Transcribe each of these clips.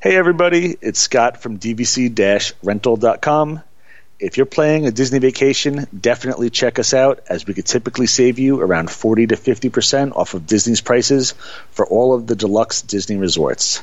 Hey everybody, it's Scott from DVC-rental.com. If you're planning a Disney vacation, definitely check us out, as we could typically save you around 40 to 50% off of Disney's prices for all of the deluxe Disney resorts.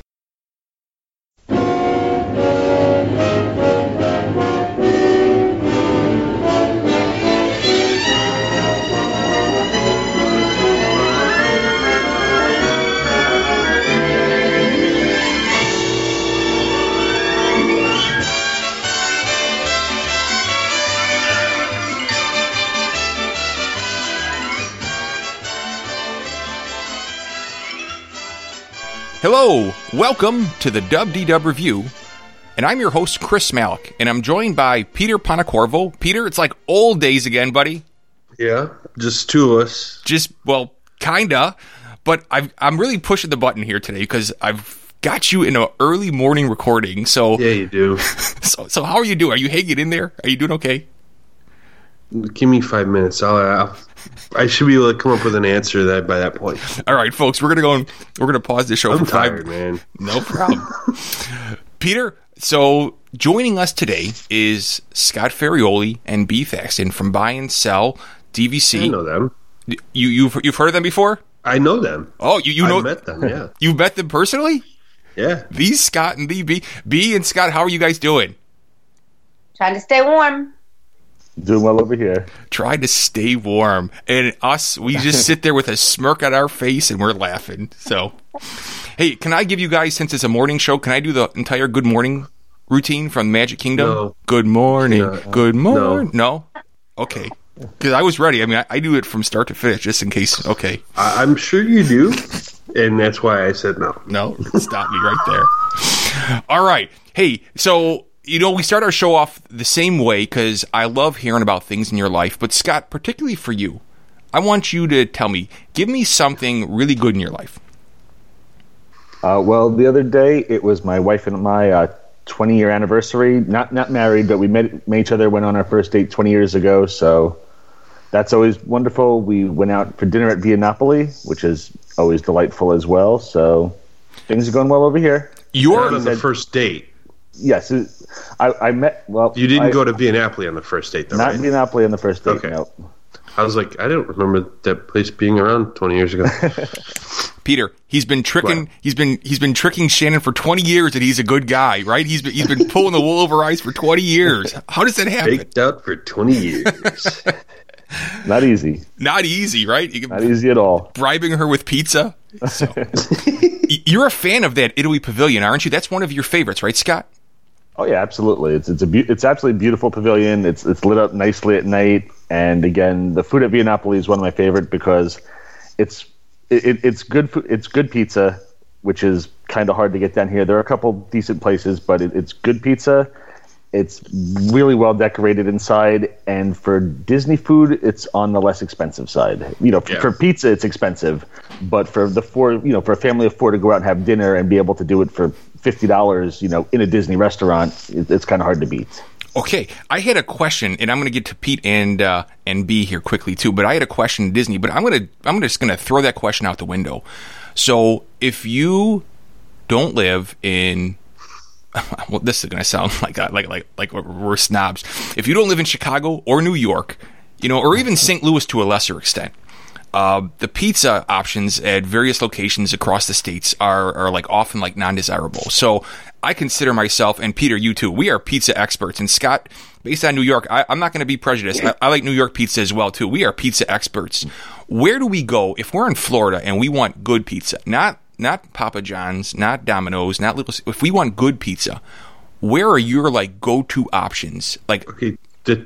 Hello, welcome to the WDW Review, and I'm your host, Chris Malik, and I'm joined by Peter Panacorvo. Peter, it's like old days again, buddy. Yeah, just two of us. Kinda, but I'm really pushing the button here today because I've got you in an early morning recording, so... Yeah, you do. So how are you doing? Are you hanging in there? Are you doing okay? Give me 5 minutes. I should be able to come up with an answer by that point. All right, folks, we're gonna pause the show I'm for 5 tired, man. No problem. Peter, so joining us today is Scott Ferrioli and B. Thaxton from Buy and Sell DVC. I know them. You've heard of them before? I know them. Oh, you know? I met them, yeah. You've met them personally? Yeah. These Scott and B and Scott, how are you guys doing? Trying to stay warm. Doing well over here. Trying to stay warm. And us, we just sit there with a smirk on our face and we're laughing. So, hey, can I give you guys, since it's a morning show, can I do the entire good morning routine from Magic Kingdom? No. Good morning. Good morning. No. Okay. Because I was ready. I mean, I do it from start to finish just in case. Okay. I'm sure you do, and that's why I said no. No, stop me right there. All right. Hey, so... we start our show off the same way because I love hearing about things in your life. But, Scott, particularly for you, I want you to tell me, give me something really good in your life. Well, the other day, it was my wife and my 20-year anniversary. Not married, but we met each other, went on our first date 20 years ago. So that's always wonderful. We went out for dinner at Via Napoli, which is always delightful as well. So things are going well over here. You're on the first date. Yes, I met. Well, you didn't go to Via Napoli on the first date, though, not right? Via Napoli on the first date. Okay. No. I was like, I don't remember that place being around 20 years ago. Peter, he's been tricking. What? He's been tricking Shannon for 20 years that he's a good guy, right? He's been pulling the wool over eyes for 20 years. How does that happen? Faked out for 20 years. Not easy. Not easy, right? Not easy at all. Bribing her with pizza. So. You're a fan of that Italy Pavilion, aren't you? That's one of your favorites, right, Scott? Oh yeah, absolutely. It's absolutely beautiful pavilion. It's lit up nicely at night, and again, the food at Via Napoli is one of my favorite because it's good food. It's good pizza, which is kind of hard to get down here. There are a couple decent places, but it's good pizza. It's really well decorated inside, and for Disney food, it's on the less expensive side. For pizza, it's expensive, but for for a family of four to go out and have dinner and be able to do it for $50, in a Disney restaurant, it's kind of hard to beat. Okay, I had a question, and I'm going to get to Pete and B here quickly too. But I had a question to Disney, but I'm just going to throw that question out the window. So if you don't live in well, this is going to sound like we're snobs. If you don't live in Chicago or New York, or even St. Louis to a lesser extent, the pizza options at various locations across the states are often non-desirable. So I consider myself, and Peter, you too, we are pizza experts. And Scott, based on New York, I'm not going to be prejudiced. I like New York pizza as well too. We are pizza experts. Where do we go if we're in Florida and we want good pizza? Not Papa John's, not Domino's, not Little. If we want good pizza, where are your go-to options? Okay,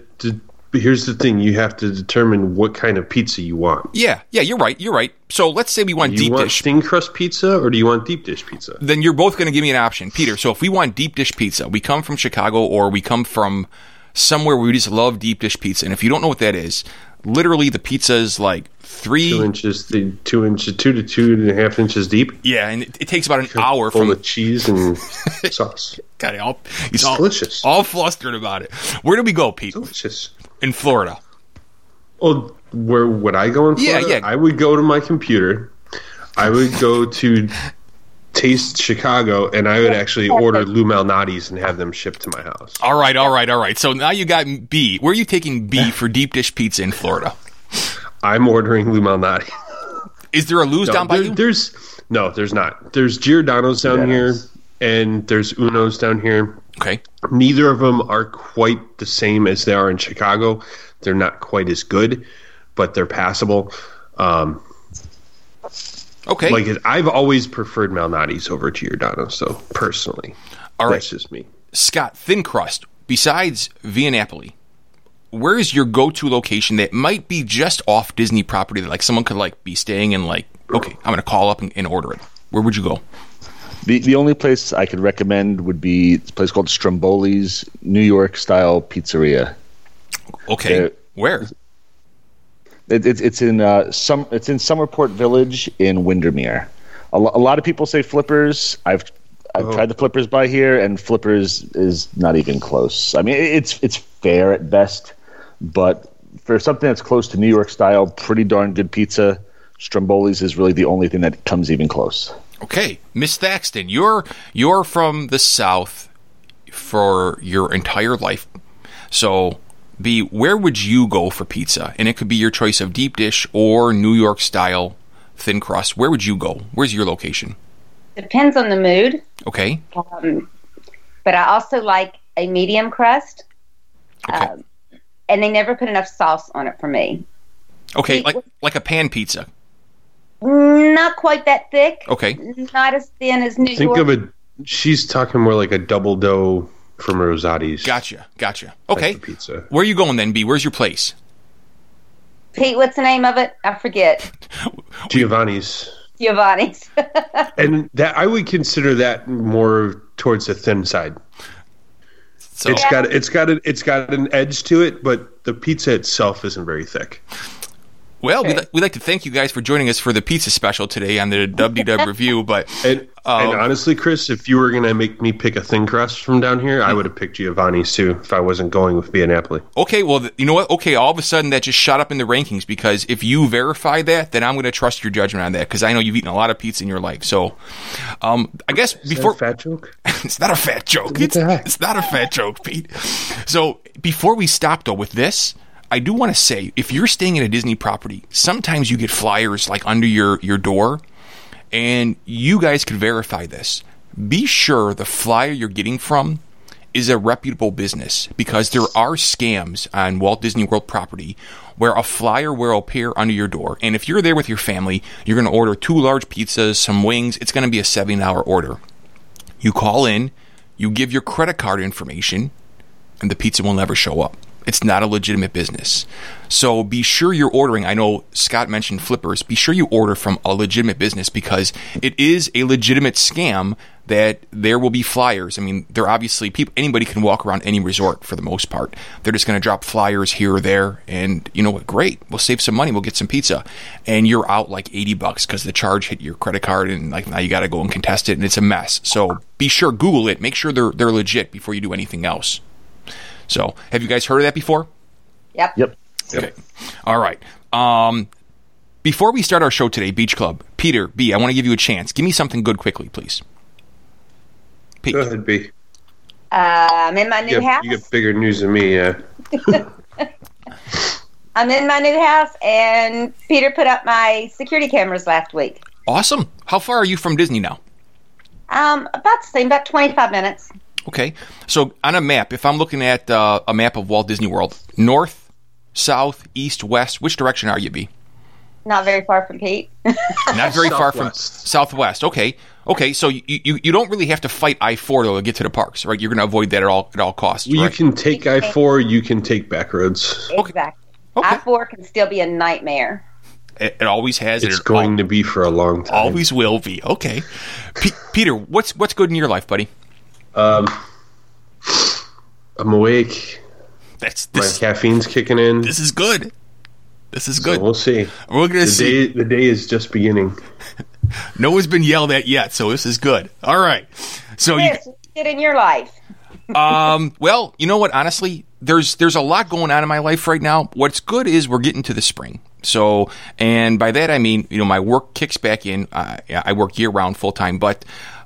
here's the thing: you have to determine what kind of pizza you want. Yeah, you're right. So let's say we want deep dish. Do you want thin crust pizza or do you want deep dish pizza? Then you're both going to give me an option, Peter. So if we want deep dish pizza, we come from Chicago or we come from somewhere where we just love deep dish pizza. And if you don't know what that is, literally the pizza is 2 inches, 2 to 2.5 inches deep. Yeah, and it takes about an hour full of cheese and sauce. God, it's delicious. All flustered about it. Where do we go, Pete? Delicious. In Florida. Oh, where would I go in Florida? Yeah. I would go to my computer. I would go to taste Chicago, and I would actually order Lou Malnati's and have them shipped to my house. All right. So now you got B. Where are you taking B for deep dish pizza in Florida? I'm ordering Lou Malnati. Is there a Lou's down by you? There's not. There's Giordano's down here, and there's Uno's down here. Okay. Neither of them are quite the same as they are in Chicago. They're not quite as good, but they're passable. Okay. Like I've always preferred Malnati's over Giordano's, so personally. All right. That's just me. Scott, thin crust, besides Via Napoli, where is your go-to location that might be just off Disney property that like someone could like be staying in like, okay, I'm going to call up and order it? Where would you go? The only place I could recommend would be a place called Stromboli's New York style pizzeria. Okay. Where? It's in Summerport Village in Windermere. A lot of people say Flippers. I've tried the Flippers by here, and Flippers is not even close. I mean, it's fair at best, but for something that's close to New York style, pretty darn good pizza, Stromboli's is really the only thing that comes even close. Okay, Miss Thaxton, you're from the South for your entire life, so B, where would you go for pizza? And it could be your choice of deep dish or New York style thin crust. Where would you go? Where's your location? Depends on the mood. Okay. But I also like a medium crust. Okay. And they never put enough sauce on it for me. Okay, like a pan pizza. Not quite that thick. Okay. Not as thin as New Think York. of it. She's talking more like a double dough from Rosati's. Gotcha. Okay. Pizza. Where are you going then, B? Where's your place? Pete, what's the name of it? I forget. Giovanni's. And that I would consider that more towards the thin side. So It's got an edge to it, but the pizza itself isn't very thick. Well, we'd like to thank you guys for joining us for the pizza special today on the WDW review. But and honestly, Chris, if you were going to make me pick a thin crust from down here, I would have picked Giovanni's too if I wasn't going with Via Napoli. Okay, well, you know what? Okay, all of a sudden that just shot up in the rankings because if you verify that, then I'm going to trust your judgment on that because I know you've eaten a lot of pizza in your life. So, I guess before Is that a fat joke, it's not a fat joke. It's not a fat joke, Pete. So before we stop though with this, I do want to say, if you're staying in a Disney property, sometimes you get flyers like under your door, and you guys can verify this. Be sure the flyer you're getting from is a reputable business because there are scams on Walt Disney World property where a flyer will appear under your door, and if you're there with your family, you're going to order 2 large pizzas, some wings. It's going to be a $70 order. You call in, you give your credit card information, and the pizza will never show up. It's not a legitimate business. So be sure you're ordering. I know Scott mentioned Flippers. Be sure you order from a legitimate business because it is a legitimate scam that there will be flyers. I mean, they're obviously anybody can walk around any resort for the most part. They're just going to drop flyers here or there. And you know what? Great. We'll save some money. We'll get some pizza. And you're out like $80 because the charge hit your credit card and like now you got to go and contest it and it's a mess. So be sure, Google it. Make sure they're legit before you do anything else. So, have you guys heard of that before? Yep. Okay. All right. Before we start our show today, Beach Club, Peter, B, I want to give you a chance. Give me something good quickly, please. Pete. Go ahead, B. I'm in my new house. You get bigger news than me, yeah. I'm in my new house, and Peter put up my security cameras last week. Awesome. How far are you from Disney now? About the same, about 25 minutes. Okay. So on a map, if I'm looking at a map of Walt Disney World, north, south, east, west, which direction are you, B? Not very far from Pete. Not very far from southwest. Okay. So you don't really have to fight I-4 to get to the parks, right? You're going to avoid that at all costs. Well, right? you can take I-4. You can take back roads. Exactly. Okay. I-4 can still be a nightmare. It always has. It's going to be for a long time. Always will be. Okay. Peter, what's good in your life, buddy? I'm awake. My caffeine's kicking in. This is good. So we'll see. We're going to see. The day is just beginning. No one's been yelled at yet, so this is good. All right. So Chris, what's good in your life? Well, you know what? Honestly, there's a lot going on in my life right now. What's good is we're getting to the spring. So, and by that I mean, my work kicks back in. I work year-round full-time, but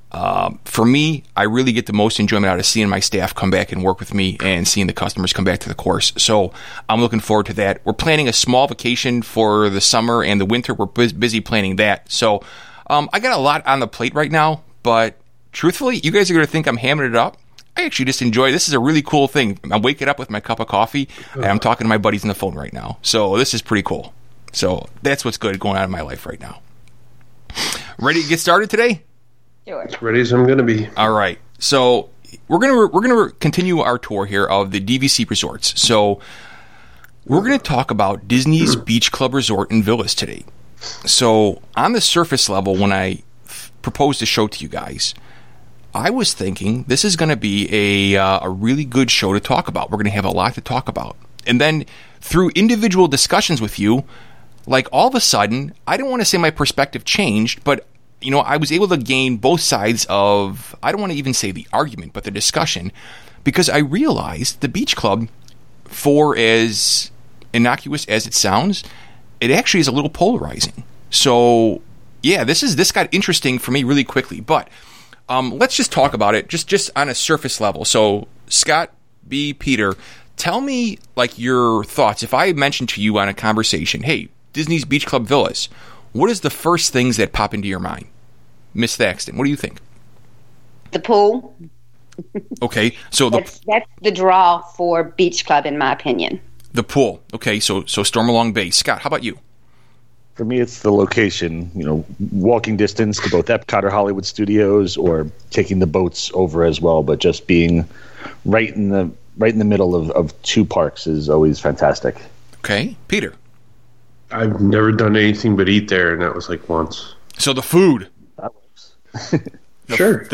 for me, I really get the most enjoyment out of seeing my staff come back and work with me and seeing the customers come back to the course. So I'm looking forward to that. We're planning a small vacation for the summer and the winter. We're busy planning that. So I got a lot on the plate right now, but truthfully, you guys are going to think I'm hamming it up. I actually just enjoy this. Is a really cool thing. I'm waking up with my cup of coffee and I'm talking to my buddies on the phone right now. So this is pretty cool. So that's what's good going on in my life right now. Ready to get started today? Sure. As ready as I'm going to be. All right. So we're gonna continue our tour here of the DVC resorts. So we're gonna talk about Disney's Beach Club Resort and Villas today. So on the surface level, when I proposed the show to you guys, I was thinking this is going to be a really good show to talk about. We're going to have a lot to talk about. And then through individual discussions with you, like all of a sudden, I don't want to say my perspective changed, but I was able to gain both sides of, I don't want to even say the argument, but the discussion, because I realized the beach club, for as innocuous as it sounds, it actually is a little polarizing. So, yeah, this got interesting for me really quickly, but let's just talk about it just on a surface level. So, Scott, B, Peter, tell me your thoughts. If I mentioned to you on a conversation, hey, Disney's Beach Club Villas, what is the first things that pop into your mind? Miss Thaxton, what do you think? The pool. Okay, so that's the draw for Beach Club, in my opinion. The pool. Okay, so Stormalong Bay. Scott, how about you? For me, it's the location. Walking distance to both Epcot or Hollywood Studios, or taking the boats over as well. But just being right in the middle of two parks is always fantastic. Okay, Peter. I've never done anything but eat there, and that was once. So the food. That works. Sure.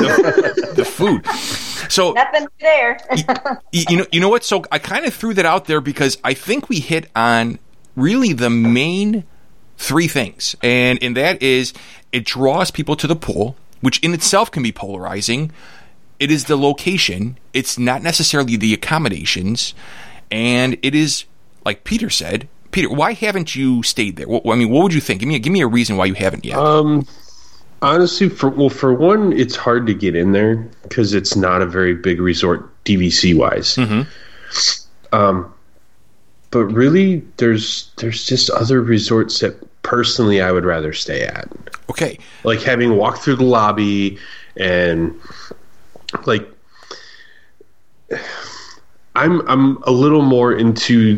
The food. So nothing there. you know what? So I kind of threw that out there because I think we hit on really the main three things, and that is it draws people to the pool, which in itself can be polarizing. It is the location. It's not necessarily the accommodations, and it is, like Peter said. Peter, why haven't you stayed there? What would you think? Give me a reason why you haven't yet. Honestly, for one, it's hard to get in there because it's not a very big resort DVC wise. Mm-hmm. But really, there's just other resorts that personally I would rather stay at. Okay. Like having walked through the lobby and I'm a little more into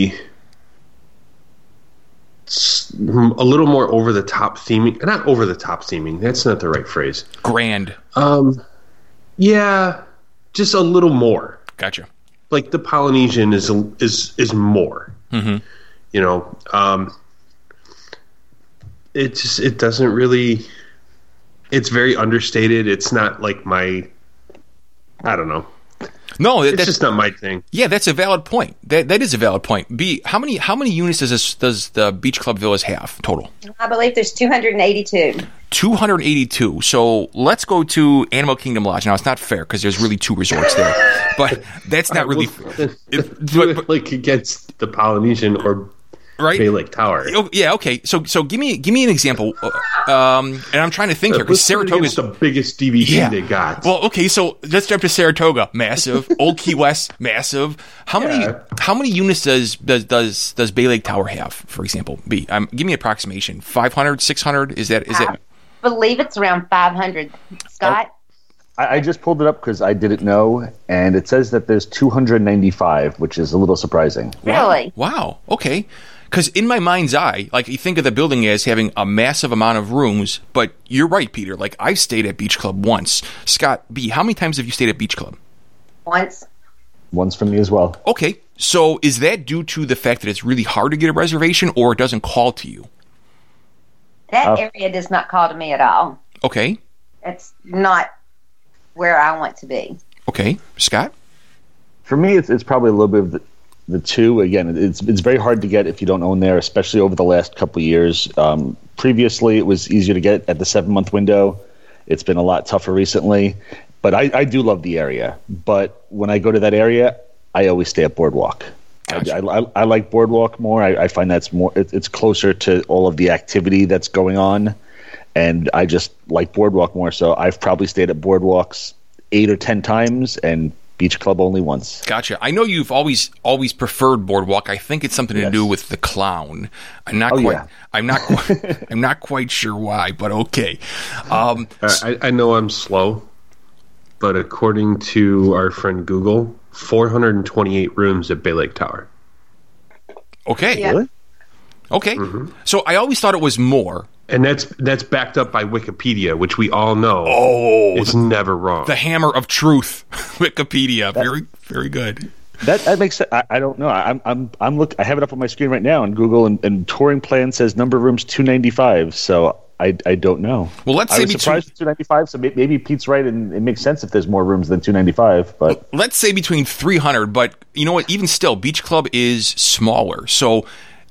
a little more over the top theming. Not over the top theming. That's not the right phrase. Grand. Yeah, just a little more. Gotcha. Like the Polynesian is more. Mm-hmm. It doesn't really. It's very understated. It's not like my. I don't know. No, it's just not my thing. Yeah, that's a valid point. That is a valid point. B, how many units does the Beach Club Villas have total? I believe there's 282. 282. So let's go to Animal Kingdom Lodge. Now it's not fair because there's really two resorts there, but that's not really. Against the Polynesian or right? Bay Lake Tower. Oh, yeah. Okay. So give me an example. And I'm trying to think here because Saratoga's the biggest DVC they got. Well, okay. So let's jump to Saratoga. Massive. Old Key West. Massive. How many units does Bay Lake Tower have? For example, B. Give me an approximation. 500, 600. Is that? I believe it's around 500. Scott. I just pulled it up because I didn't know, and it says that there's 295, which is a little surprising. Really? Wow. Okay. Because in my mind's eye, you think of the building as having a massive amount of rooms, but you're right, Peter. I've stayed at Beach Club once. Scott, B, how many times have you stayed at Beach Club? Once. Once for me as well. Okay. So is that due to the fact that it's really hard to get a reservation, or it doesn't call to you? That area does not call to me at all. Okay. It's not where I want to be. Okay. Scott? For me, it's probably a little bit of the two. Again, it's very hard to get if you don't own there, especially over the last couple of years. Previously, it was easier to get at the 7-month window. It's been a lot tougher recently. But I do love the area. But when I go to that area, I always stay at Boardwalk. Gotcha. I like Boardwalk more. I find that's more. It's closer to all of the activity that's going on, and I just like Boardwalk more. So I've probably stayed at Boardwalks 8 or 10 times, and Beach Club only once. Gotcha. I know you've always preferred Boardwalk. I think it's something to do with the clown. I'm not I'm not quite sure why, but okay. I know I'm slow, but according to our friend Google, 428 rooms at Bay Lake Tower. Okay. Yeah. Really? Okay. So I always thought it was more. And that's backed up by Wikipedia, which we all know is never wrong. The hammer of truth, Wikipedia. Very, very good. That makes sense. I don't know. I'm look. I have it up on my screen right now on Google, and touring plan says number of rooms 295. So I don't know. Well, let's I say was surprised at 295. So maybe Pete's right, and it makes sense if there's more rooms than 295. But let's say between 300. But you know what? Even still, Beach Club is smaller. So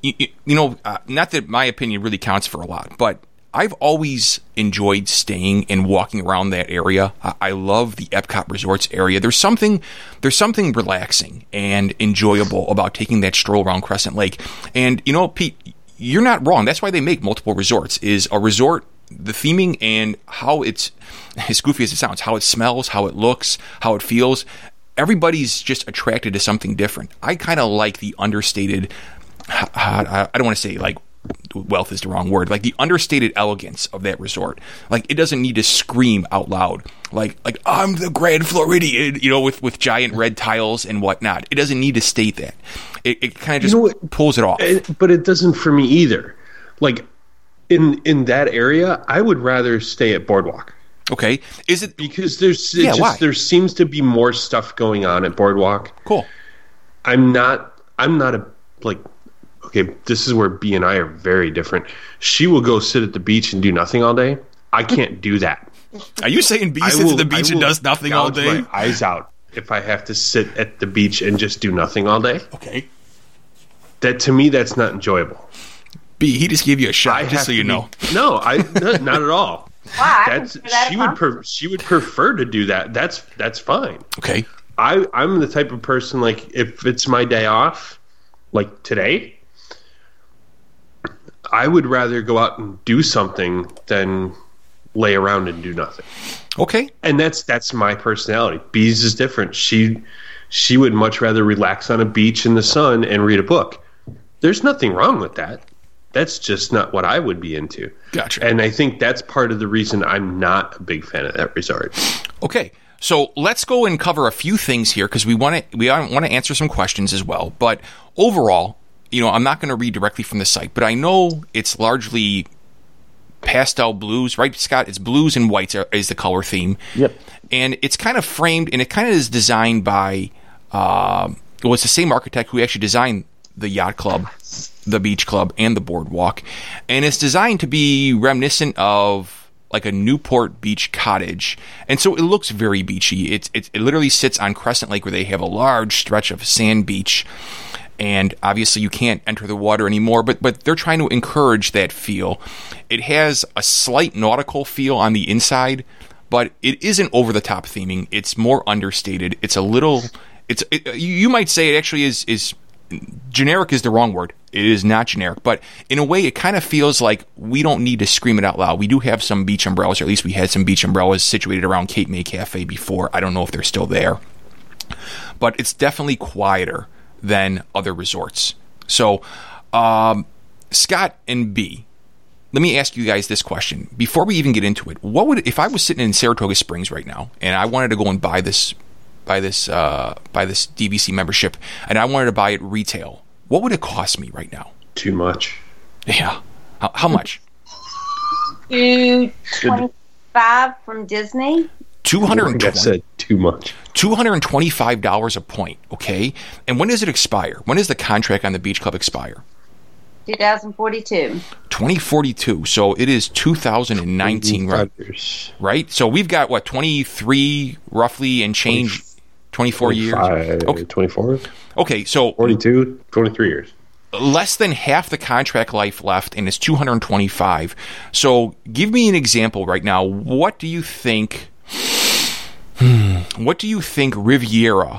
not that my opinion really counts for a lot, but I've always enjoyed staying and walking around that area. I love the Epcot Resorts area. There's something relaxing and enjoyable about taking that stroll around Crescent Lake. And Pete, you're not wrong. That's why they make multiple resorts. Is a resort, the theming and how it's, as goofy as it sounds, how it smells, how it looks, how it feels. Everybody's just attracted to something different. I kind of like the understated. I don't want to say like wealth is the wrong word, like the understated elegance of that resort. Like it doesn't need to scream out loud like I'm the Grand Floridian, with giant red tiles and whatnot. It doesn't need to state that. It kind of just pulls it off. But it doesn't for me either. Like in that area, I would rather stay at Boardwalk. Okay, is it because why? There seems to be more stuff going on at Boardwalk. Cool. I'm not a like. Okay, this is where B and I are very different. She will go sit at the beach and do nothing all day. I can't do that. Are you saying B sits at the beach and does nothing all day? My eyes out if I have to sit at the beach and just do nothing all day. Okay. That to me, that's not enjoyable. B, he just gave you a shot, just so you know. No, not at all. Wow, she would prefer to do that. That's fine. Okay. I'm the type of person, like, if it's my day off, like today, I would rather go out and do something than lay around and do nothing. Okay. And that's my personality. Bees is different. She would much rather relax on a beach in the sun and read a book. There's nothing wrong with that. That's just not what I would be into. Gotcha. And I think that's part of the reason I'm not a big fan of that resort. Okay. So let's go and cover a few things here because we want to answer some questions as well. But overall, I'm not going to read directly from the site, but I know it's largely pastel blues, right, Scott? It's blues and whites is the color theme. Yep. And it's kind of framed, and it kind of is designed by, it's the same architect who actually designed the Yacht Club, the Beach Club, and the Boardwalk. And it's designed to be reminiscent of like a Newport Beach cottage. And so it looks very beachy. It literally sits on Crescent Lake where they have a large stretch of sand beach. And obviously you can't enter the water anymore, but they're trying to encourage that feel. It has a slight nautical feel on the inside, but it isn't over-the-top theming. It's more understated. It's a little... you might say it actually is generic is the wrong word. It is not generic, but in a way it kind of feels like we don't need to scream it out loud. We do have some beach umbrellas, or at least we had some beach umbrellas situated around Cape May Cafe before. I don't know if they're still there. But it's definitely quieter than other resorts. So, Scott and B, let me ask you guys this question. Before we even get into it, what would, if I was sitting in Saratoga Springs right now and I wanted to go and buy this DVC membership and I wanted to buy it retail, what would it cost me right now? Too much. Yeah. How much? $225 from Disney. Like I said, too much. $225 a point, okay? And when does it expire? When does the contract on the Beach Club expire? 2042. 2042. So it is 2019, right? So we've got, 23 roughly and change, 24 years? Okay. 24? Okay, so... 42, 23 years. Less than half the contract life left, and it's 225. So give me an example right now. What do you think Riviera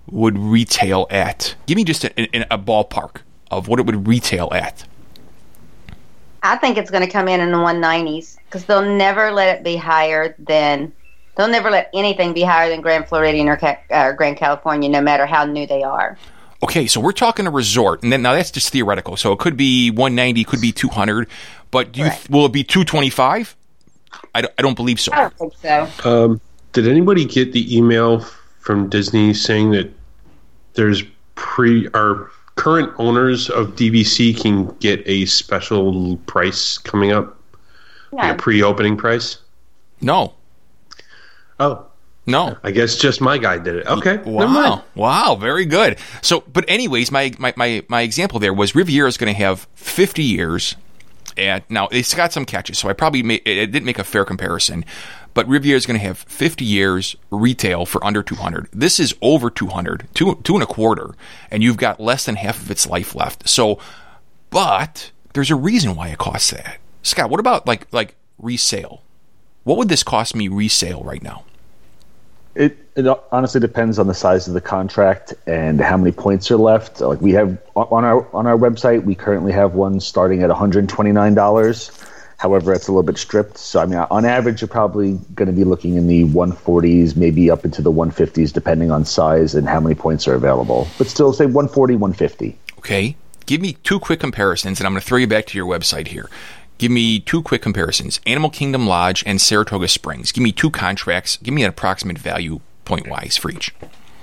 would retail at? Give me just a ballpark of what it would retail at. I think it's going to come in the 190s because they'll never let it be higher than. They'll never let anything be higher than Grand Floridian or Grand California, no matter how new they are. Okay, so we're talking a resort, and then now that's just theoretical. So it could be 190, could be 200, but will it be 225? I don't believe so. I don't think so. Did anybody get the email from Disney saying that there's our current owners of DVC can get a special price coming up, like a pre-opening price? No. Oh. No. I guess just my guy did it. Okay. Wow. Very good. So, but anyways, my example there was Riviera is going to have 50 years. And now it's got some catches, so I probably it didn't make a fair comparison. But Riviera is going to have 50 years retail for under 200. This is over 200, two and a quarter, and you've got less than half of its life left. So, but there's a reason why it costs that. Scott, what about like resale? What would this cost me resale right now? It honestly depends on the size of the contract and how many points are left. Like we have on our website, we currently have one starting at $129. However, it's a little bit stripped. So I mean, on average, you're probably going to be looking in the 140s, maybe up into the 150s, depending on size and how many points are available. But still, say 140, 150. Okay, give me two quick comparisons, and I'm going to throw you back to your website here. Give me two quick comparisons. Animal Kingdom Lodge and Saratoga Springs. Give me two contracts. Give me an approximate value point-wise for each.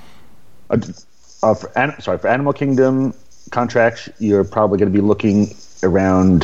For Animal Kingdom contracts, you're probably going to be looking around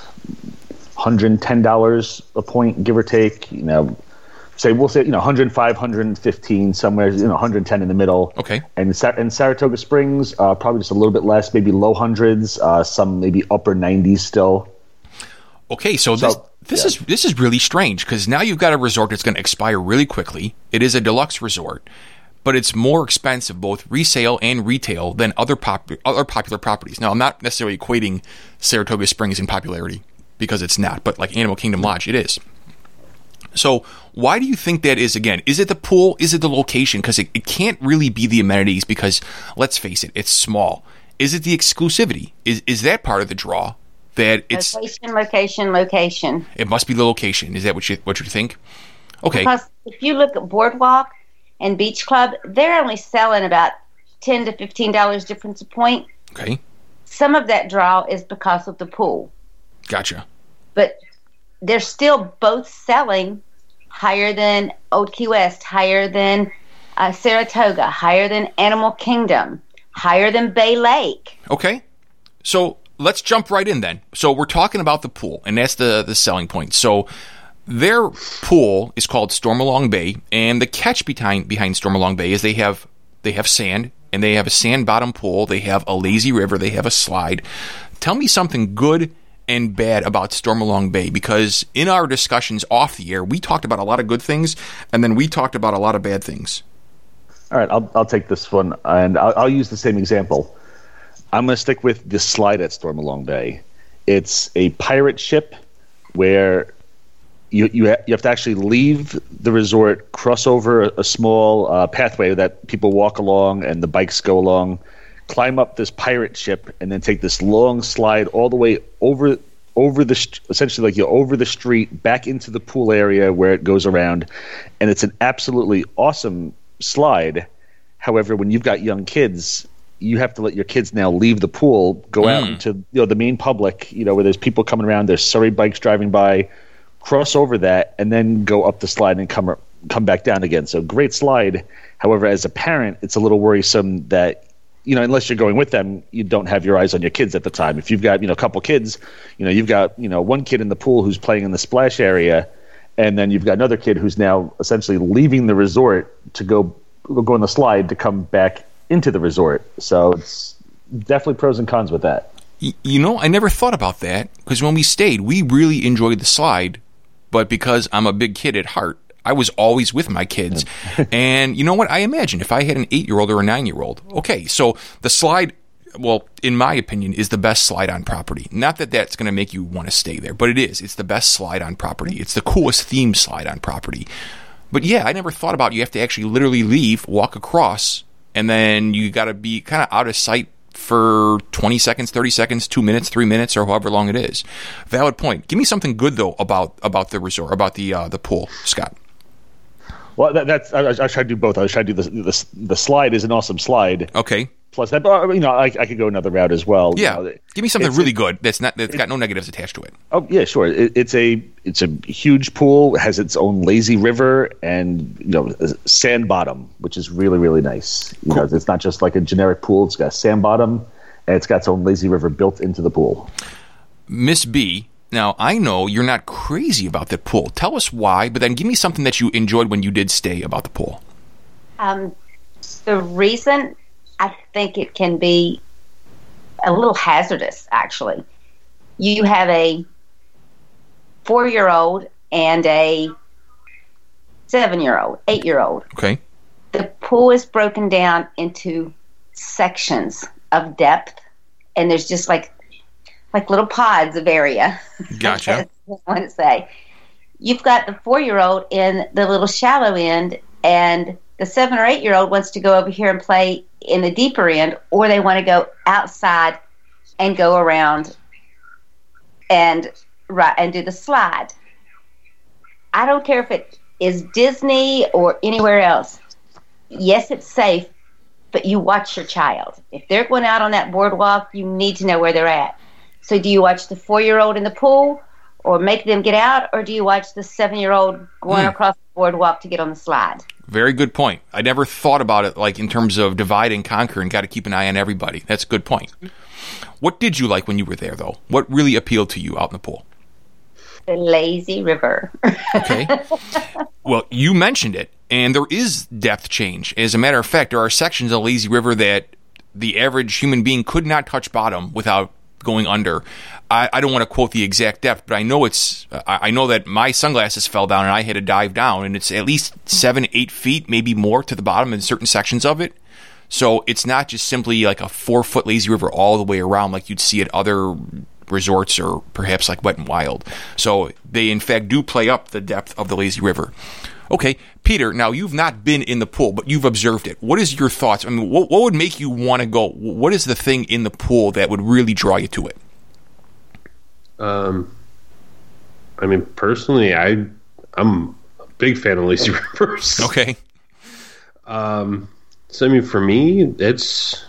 $110 a point, give or take. We'll say 105, 115, somewhere, 110 in the middle. Okay. And Saratoga Springs, probably just a little bit less, maybe low hundreds, some maybe upper 90s still. Okay, so this is really strange because now you've got a resort that's going to expire really quickly. It is a deluxe resort, but it's more expensive, both resale and retail, than other popular properties. Now, I'm not necessarily equating Saratoga Springs in popularity because it's not, but like Animal Kingdom Lodge, it is. So why do you think that is, again? Is it the pool? Is it the location? Because it can't really be the amenities because, let's face it, it's small. Is it the exclusivity? Is that part of the draw? That it's location. It must be the location. Is that what you think? Okay. Because if you look at Boardwalk and Beach Club, they're only selling about $10 to $15 difference a point. Okay. Some of that draw is because of the pool. Gotcha. But they're still both selling higher than Old Key West, higher than Saratoga, higher than Animal Kingdom, higher than Bay Lake. Okay. So let's jump right in then. So we're talking about the pool, and that's the selling point. So their pool is called Stormalong Bay, and the catch behind Stormalong Bay is they have sand, and they have a sand bottom pool. They have a lazy river. They have a slide. Tell me something good and bad about Stormalong Bay, because in our discussions off the air, we talked about a lot of good things, and then we talked about a lot of bad things. All right, I'll take this one, and I'll use the same example. I'm going to stick with the slide at Stormalong Bay. It's a pirate ship where you have to actually leave the resort, cross over a small pathway that people walk along and the bikes go along, climb up this pirate ship, and then take this long slide all the way over the street back into the pool area where it goes around. And it's an absolutely awesome slide. However, when you've got young kids, you have to let your kids now leave the pool, go out into the main public, where there's people coming around, there's Surrey bikes driving by, cross over that, and then go up the slide and come back down again. So great slide. However, as a parent, it's a little worrisome that, unless you're going with them, you don't have your eyes on your kids at the time. If you've got, a couple kids, you've got, one kid in the pool who's playing in the splash area, and then you've got another kid who's now essentially leaving the resort to go on the slide to come back into the resort. So it's definitely pros and cons with that. I never thought about that, because when we stayed, we really enjoyed the slide, but because I'm a big kid at heart, I was always with my kids. And you know what? I imagine if I had an 8-year-old or a 9-year-old, okay, so the slide, well, in my opinion, is the best slide on property. Not that that's going to make you want to stay there, but it is. It's the best slide on property. It's the coolest themed slide on property. But yeah, I never thought about you have to actually literally leave, walk across, and then you got to be kind of out of sight for 20 seconds, 30 seconds, 2 minutes, 3 minutes, or however long it is. Valid point. Give me something good though about the resort, about the pool, Scott. Well, that's I tried to do both. I was trying to do the slide is an awesome slide. Okay. Plus that, I could go another route as well. Yeah. Give me something really good that's got no negatives attached to it. Oh yeah, sure. It's a huge pool. It has its own lazy river and sand bottom, which is really really nice. Cool. It's not just like a generic pool. It's got a sand bottom, and it's got its own lazy river built into the pool. Miss B. Now, I know you're not crazy about the pool. Tell us why, but then give me something that you enjoyed when you did stay about the pool. The reason I think it can be a little hazardous, actually. You have a 4-year-old and a 7-year-old, 8-year-old. Okay. The pool is broken down into sections of depth, and there's just like little pods of area. Gotcha. I want to say. You've got the 4-year-old in the little shallow end, and the 7 or 8-year-old wants to go over here and play in the deeper end, or they want to go outside and go around and do the slide. I don't care if it is Disney or anywhere else. Yes, it's safe, but you watch your child. If they're going out on that boardwalk, you need to know where they're at. So do you watch the 4-year-old in the pool or make them get out, or do you watch the 7-year-old going across the boardwalk to get on the slide? Very good point. I never thought about it like in terms of divide and conquer and got to keep an eye on everybody. That's a good point. What did you like when you were there, though? What really appealed to you out in the pool? The lazy river. Okay. Well, you mentioned it, and there is depth change. As a matter of fact, there are sections of the lazy river that the average human being could not touch bottom without going under. I don't want to quote the exact depth, but I know that my sunglasses fell down and I had to dive down, and it's at least 7-8 feet, maybe more, to the bottom in certain sections of it. So it's not just simply like a 4-foot lazy river all the way around like you'd see at other resorts or perhaps like Wet n Wild. So they in fact do play up the depth of the lazy river. Okay, Peter, now you've not been in the pool, but you've observed it. What is your thoughts? I mean, what would make you want to go? What is the thing in the pool that would really draw you to it? I mean, personally, I'm a big fan of lazy rivers. Okay. So, I mean, for me, that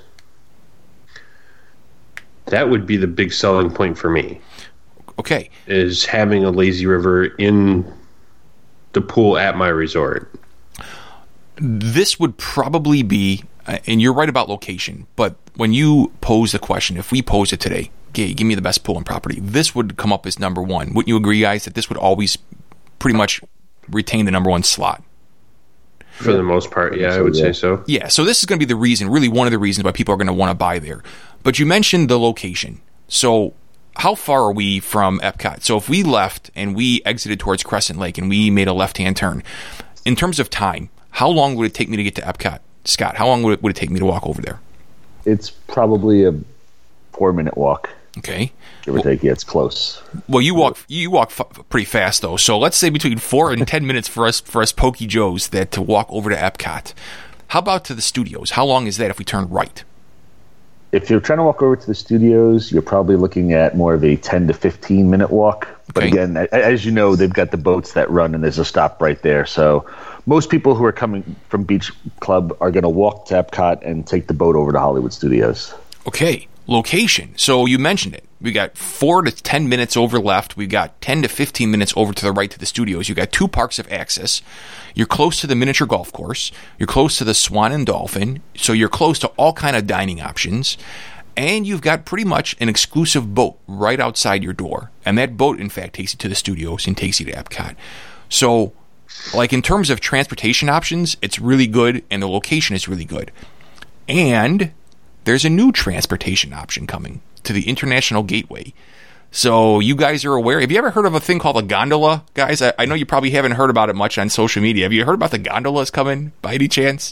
would be the big selling point for me. Okay. Is having a lazy river in the pool at my resort. This would probably be, and you're right about location, but when you pose the question, if we pose it today, okay, give me the best pool and property, this would come up as number one. Wouldn't you agree, guys, that this would always pretty much retain the number one slot? For the most part, yeah, I would say so. Yeah, so this is going to be the reason, really one of the reasons why people are going to want to buy there. But you mentioned the location. So how far are we from Epcot? So if we left and we exited towards Crescent Lake and we made a left-hand turn, in terms of time, how long would it take me to get to Epcot? Scott, how long would it take me to walk over there? It's probably a 4-minute walk. Okay. Give or take, yeah, it's close. Well, you walk pretty fast, though. So let's say between 4 and 10 minutes for us Pokey Joes that to walk over to Epcot. How about to the studios? How long is that if we turn right? If you're trying to walk over to the studios, you're probably looking at more of a 10 to 15-minute walk. But again, as you know, they've got the boats that run, and there's a stop right there. So most people who are coming from Beach Club are going to walk to Epcot and take the boat over to Hollywood Studios. Okay. Location. So you mentioned it. We got 4 to 10 minutes over left. We've got 10 to 15 minutes over to the right to the studios. You've got 2 parks of access. You're close to the miniature golf course. You're close to the Swan and Dolphin. So you're close to all kind of dining options. And you've got pretty much an exclusive boat right outside your door. And that boat, in fact, takes you to the studios and takes you to Epcot. So, like in terms of transportation options, it's really good, and the location is really good. And there's a new transportation option coming to the International Gateway. So you guys are aware. Have you ever heard of a thing called a gondola, guys? I know you probably haven't heard about it much on social media. Have you heard about the gondolas coming by any chance?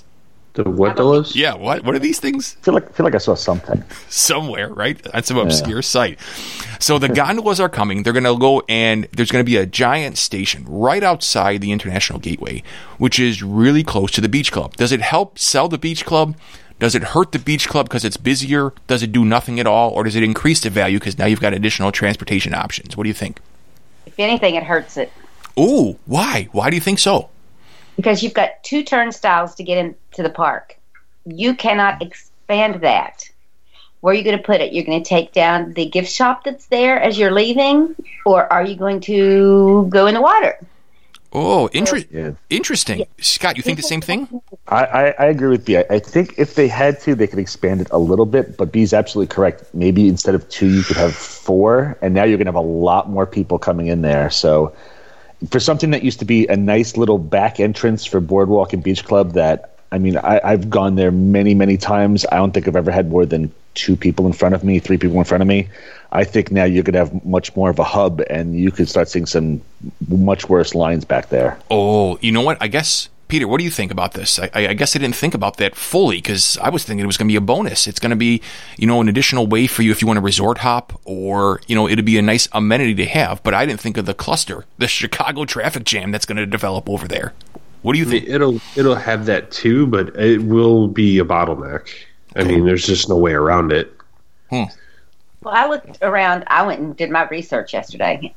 The what dollars? Yeah, what are these things? I feel like I saw something Somewhere, right? On some obscure site. So the gondolas are coming. They're going to go, and there's going to be a giant station right outside the International Gateway, which is really close to the beach club. Does it help sell the beach club? Does it hurt the beach club because it's busier? Does it do nothing at all? Or does it increase the value because now you've got additional transportation options? What do you think? If anything, it hurts it. Ooh, why? Why do you think so? Because you've got 2 turnstiles to get into the park. You cannot expand that. Where are you going to put it? You're going to take down the gift shop that's there as you're leaving? Or are you going to go in the water? Oh, interesting. Yeah. Scott, you think the same thing? I agree with B. I think if they had to, they could expand it a little bit, but B's absolutely correct. Maybe instead of 2, you could have 4, and now you're going to have a lot more people coming in there. So for something that used to be a nice little back entrance for Boardwalk and Beach Club I've gone there many, many times. I don't think I've ever had more than 2 people in front of me, 3 people in front of me. I think now you're going to have much more of a hub, and you could start seeing some much worse lines back there. Oh, you know what? I guess, Peter, what do you think about this? I guess I didn't think about that fully because I was thinking it was going to be a bonus. It's going to be, an additional way for you if you want to resort hop, or, it'd be a nice amenity to have. But I didn't think of the cluster, the Chicago traffic jam that's going to develop over there. What do you think? It'll have that too, but it will be a bottleneck. I mean, there's just no way around it. Well, I looked around. I went and did my research yesterday.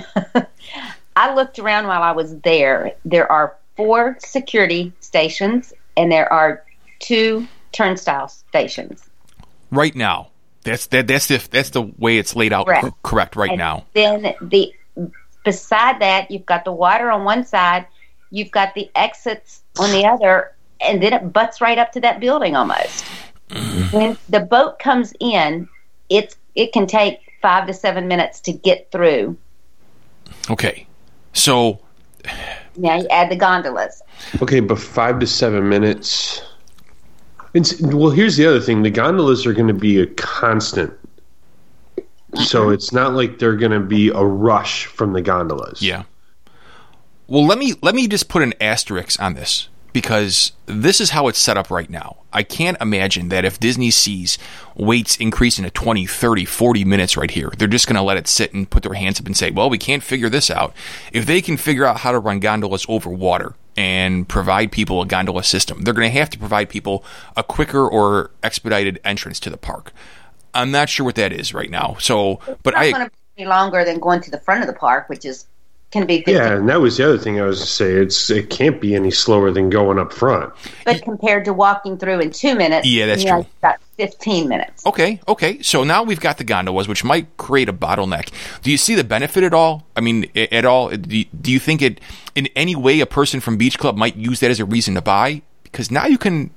I looked around while I was there. There are 4 security stations, and there are 2 turnstile stations. Right now, that's the way it's laid out. Correct. Right now. Then beside that, you've got the water on one side. You've got the exits on the other, and then it butts right up to that building almost. Mm-hmm. When the boat comes in, it can take 5 to 7 minutes to get through. Okay, so now you add the gondolas. Okay, but 5 to 7 minutes. Well, here's the other thing: the gondolas are going to be a constant. So it's not like they're going to be a rush from the gondolas. Yeah. Well, let me just put an asterisk on this, because this is how it's set up right now. I can't imagine that if Disney sees waits increasing to 20, 30, 40 minutes right here, they're just going to let it sit and put their hands up and say, well, we can't figure this out. If they can figure out how to run gondolas over water and provide people a gondola system, they're going to have to provide people a quicker or expedited entrance to the park. I'm not sure what that is right now. So, but it's not going to be longer than going to the front of the park, which can be 15. Yeah, and that was the other thing I was going to say. It can't be any slower than going up front. But compared to walking through in 2 minutes, yeah, that's true. About 15 minutes. Okay. So now we've got the gondolas, which might create a bottleneck. Do you see the benefit at all? I mean, at all? Do you think it in any way a person from Beach Club might use that as a reason to buy? Because now you can.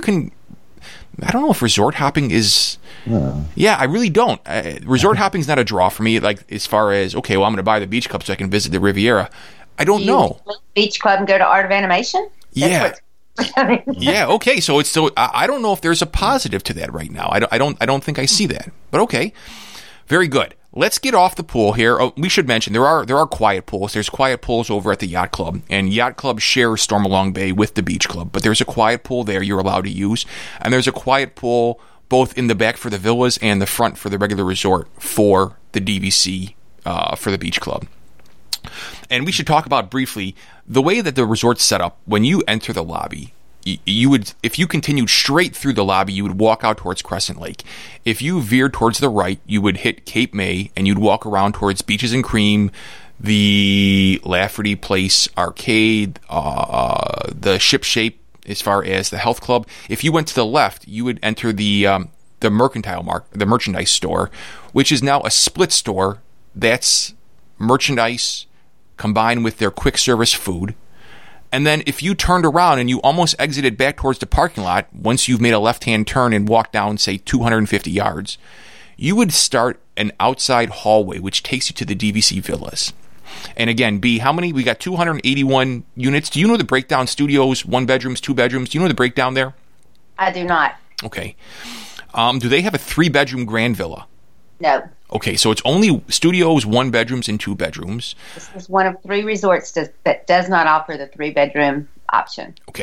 I don't know if resort hopping is. Yeah, I really don't. Resort hopping is not a draw for me. Like, as far as, okay, well, I'm going to buy the Beach Club so I can visit the Riviera. I don't know. Beach Club and go to Art of Animation? Yeah. Yeah. Okay. So it's still. I don't know if there's a positive to that right now. I don't think I see that. But okay. Very good. Let's get off the pool here. Oh, we should mention there are quiet pools. There's quiet pools over at the Yacht Club, and Yacht Club shares Stormalong Bay with the Beach Club. But there's a quiet pool there you're allowed to use, and there's a quiet pool both in the back for the villas and the front for the regular resort for the DVC for the Beach Club. And we should talk about briefly the way that the resort's set up. When you enter the lobby, you would, if you continued straight through the lobby, you would walk out towards Crescent Lake. If you veered towards the right, you would hit Cape May, and you'd walk around towards Beaches and Cream, the Lafferty Place Arcade, the Ship Shape, as far as the Health Club. If you went to the left, you would enter the merchandise store, which is now a split store. That's merchandise combined with their quick service food. And then if you turned around and you almost exited back towards the parking lot, once you've made a left-hand turn and walked down, say, 250 yards, you would start an outside hallway, which takes you to the DVC villas. And again, B, how many? We got 281 units. Do you know the breakdown? Studios, 1 bedrooms, 2 bedrooms. Do you know the breakdown there? I do not. Okay. Do they have a 3-bedroom grand villa? No. Okay, so it's only studios, 1 bedrooms, and 2 bedrooms. This is one of 3 resorts that does not offer the 3-bedroom option. Okay.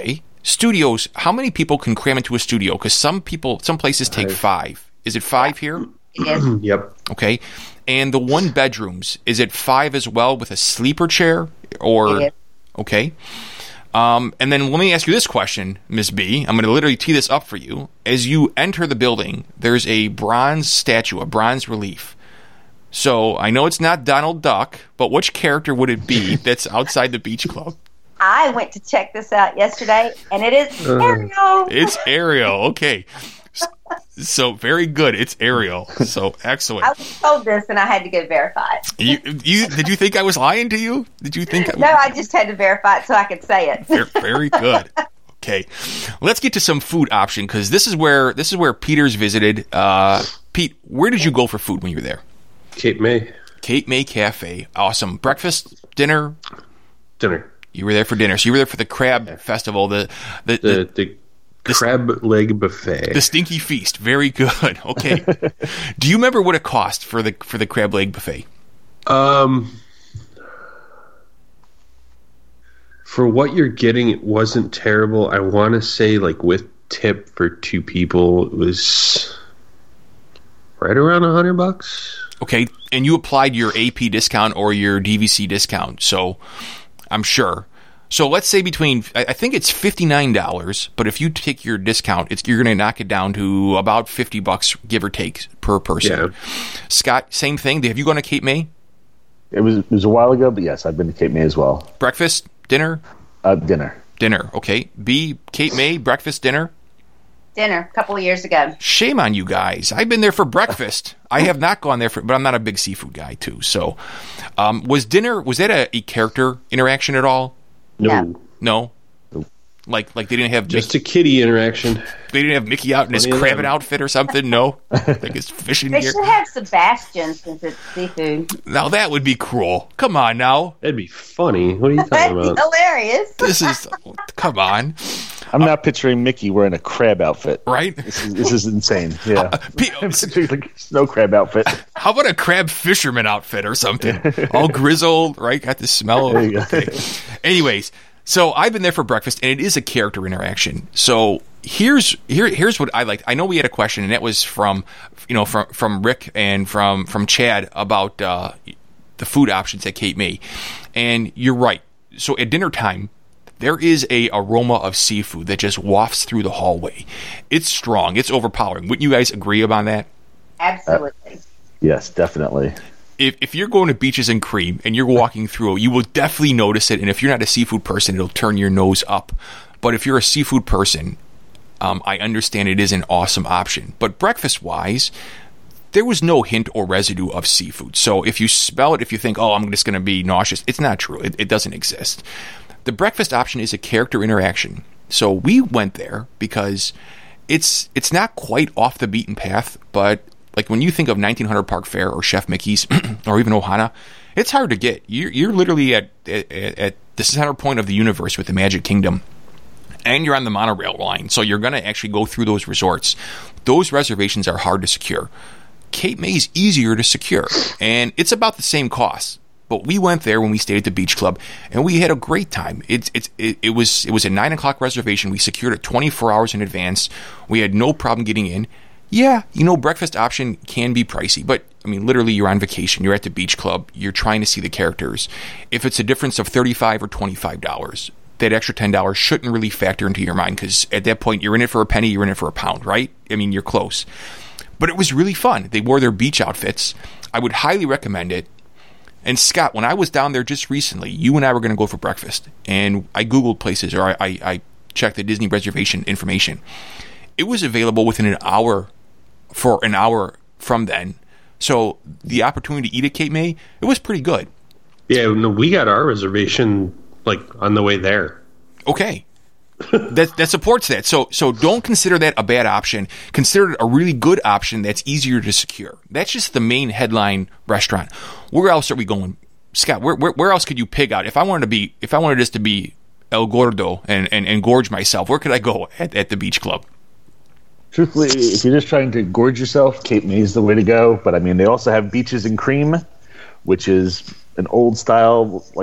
studios, how many people can cram into a studio? Because some places take 5. Is it 5 here? Yes. Yep. Okay. And the 1 bedrooms, is it 5 as well with a sleeper chair? Or Yes. okay. And then let me ask you this question, Ms. B. I'm going to literally tee this up for you. As you enter the building, there's a bronze statue, a bronze relief. So I know it's not Donald Duck, but which character would it be that's outside the beach club? I went to check this out yesterday, and it is Ariel. It's Ariel. Okay. So very good. It's Ariel. So excellent. I was told this, and I had to go verify it. Did you think I was lying to you? Did you think? No, I just had to verify it so I could say it. Very good. Okay, let's get to some food option because this is where Peter's visited. Pete, where did you go for food when you were there? Cape May. Cape May Cafe. Awesome. Breakfast, dinner. Dinner. You were there for dinner. So you were there for the crab festival. The crab leg buffet. The stinky feast. Very good. Okay. Do you remember what it cost for the crab leg buffet? For what you're getting, it wasn't terrible. I want to say, like, with tip for 2 people, it was right around $100. Okay, and you applied your AP discount or your DVC discount, so I'm sure. So let's say I think it's $59, but if you take your discount, you're going to knock it down to about $50, give or take, per person. Yeah. Scott, same thing. Have you gone to Cape May? It was a while ago, but yes, I've been to Cape May as well. Breakfast, dinner? Dinner. Dinner, okay. B, Cape May, breakfast, dinner? Dinner, a couple of years ago. Shame on you guys. I've been there for breakfast. I have not gone there but I'm not a big seafood guy too. So, was that a character interaction at all? No. No? Like they didn't have Just a kitty interaction. They didn't have Mickey out in his crabbing outfit or something? No? Like his fishing They gear? should have Sebastian since it's seafood. Now that would be cruel. Come on now. That'd be funny. What are you talking That'd about? be hilarious. Come on. I'm not picturing Mickey wearing a crab outfit. Right? This is insane. Yeah. I'm Pete, picturing like a snow crab outfit. how about a crab fisherman outfit or something? All grizzled, right? Got the smell. There you go. Okay. Anyways, so I've been there for breakfast, and it is a character interaction. So here's what I liked. I know we had a question, and that was from Rick and from Chad about the food options at Cape May, and you're right. So at dinner time, there is a aroma of seafood that just wafts through the hallway. It's strong. It's overpowering. Wouldn't you guys agree upon that? Absolutely. Yes, definitely. If you're going to Beaches and Cream and you're walking through, you will definitely notice it. And if you're not a seafood person, it'll turn your nose up. But if you're a seafood person, I understand it is an awesome option. But breakfast-wise, there was no hint or residue of seafood. So if you smell it, if you think, oh, I'm just going to be nauseous, it's not true. It doesn't exist. The breakfast option is a character interaction. So we went there because it's not quite off the beaten path, but like when you think of 1900 Park Fair or Chef Mickey's or even Ohana, it's hard to get. You're literally at the center point of the universe with the Magic Kingdom, and you're on the monorail line, so you're going to actually go through those resorts. Those reservations are hard to secure. Cape May is easier to secure, and it's about the same cost. But we went there when we stayed at the Beach Club, and we had a great time. It was a 9 o'clock reservation. We secured it 24 hours in advance. We had no problem getting in. Yeah, breakfast option can be pricey, but I mean, literally, you're on vacation. You're at the Beach Club. You're trying to see the characters. If it's a difference of $35 or $25, that extra $10 shouldn't really factor into your mind because at that point, you're in it for a penny, you're in it for a pound, right? I mean, you're close. But it was really fun. They wore their beach outfits. I would highly recommend it. And Scott, when I was down there just recently, you and I were going to go for breakfast, and I Googled places, or I checked the Disney reservation information. It was available within an hour from then. So the opportunity to eat at Cape May, it was pretty good. Yeah, no, we got our reservation like on the way there. Okay. that supports that. So don't consider that a bad option. Consider it a really good option that's easier to secure. That's just the main headline restaurant. Where else are we going? Scott, where else could you pig out? If I wanted this to be El Gordo and gorge myself, where could I go at the Beach Club? Truthfully, if you're just trying to gorge yourself, Cape May is the way to go. But I mean, they also have Beaches and Cream, which is an old style, like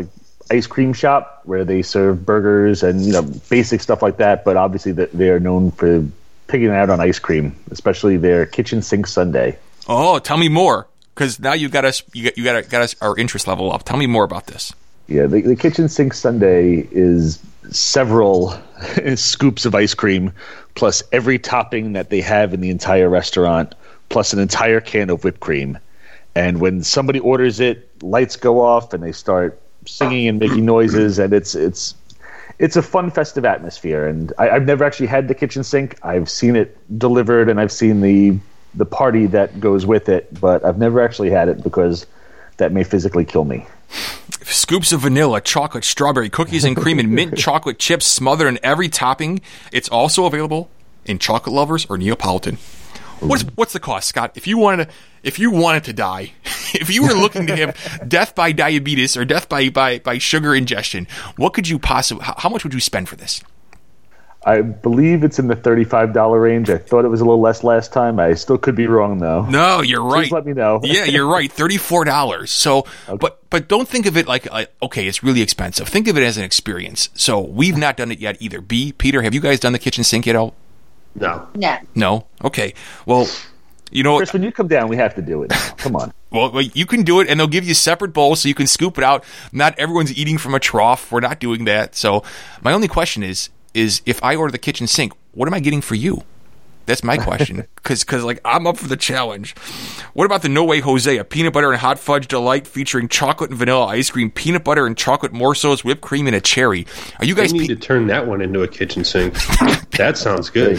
ice cream shop where they serve burgers and basic stuff like that. But obviously, they are known for pigging out on ice cream, especially their kitchen sink sundae. Oh, tell me more, because now you got us our interest level up. Tell me more about this. Yeah, the kitchen sink sundae is several scoops of ice cream plus every topping that they have in the entire restaurant, plus an entire can of whipped cream. And when somebody orders it, lights go off and they start singing and making noises, and it's a fun, festive atmosphere. And I've never actually had the kitchen sink. I've seen it delivered, and I've seen the party that goes with it, but I've never actually had it because that may physically kill me. Scoops of vanilla, chocolate, strawberry, cookies and cream, and mint chocolate chips smothered in every topping. It's also available in Chocolate Lovers or Neapolitan. What's the cost, Scott? If you wanted to die, if you were looking to have death by diabetes or death by sugar ingestion, what could you possibly? How much would you spend for this? I believe it's in the $35 range. I thought it was a little less last time. I still could be wrong, though. No, you're right. Please let me know. Yeah, you're right. $34. So, okay. But don't think of it like, okay, it's really expensive. Think of it as an experience. So we've not done it yet either. B, Peter, have you guys done the kitchen sink yet? No. No? Okay. Well, Chris, when you come down, we have to do it now. Come on. Well, you can do it, and they'll give you separate bowls so you can scoop it out. Not everyone's eating from a trough. We're not doing that. So my only question is if I order the kitchen sink, what am I getting for you? That's my question. Because I'm up for the challenge. What about the No Way Jose, a peanut butter and hot fudge delight featuring chocolate and vanilla ice cream, peanut butter and chocolate morsels, whipped cream, and a cherry? Are you guys? I need to turn that one into a kitchen sink. That sounds good.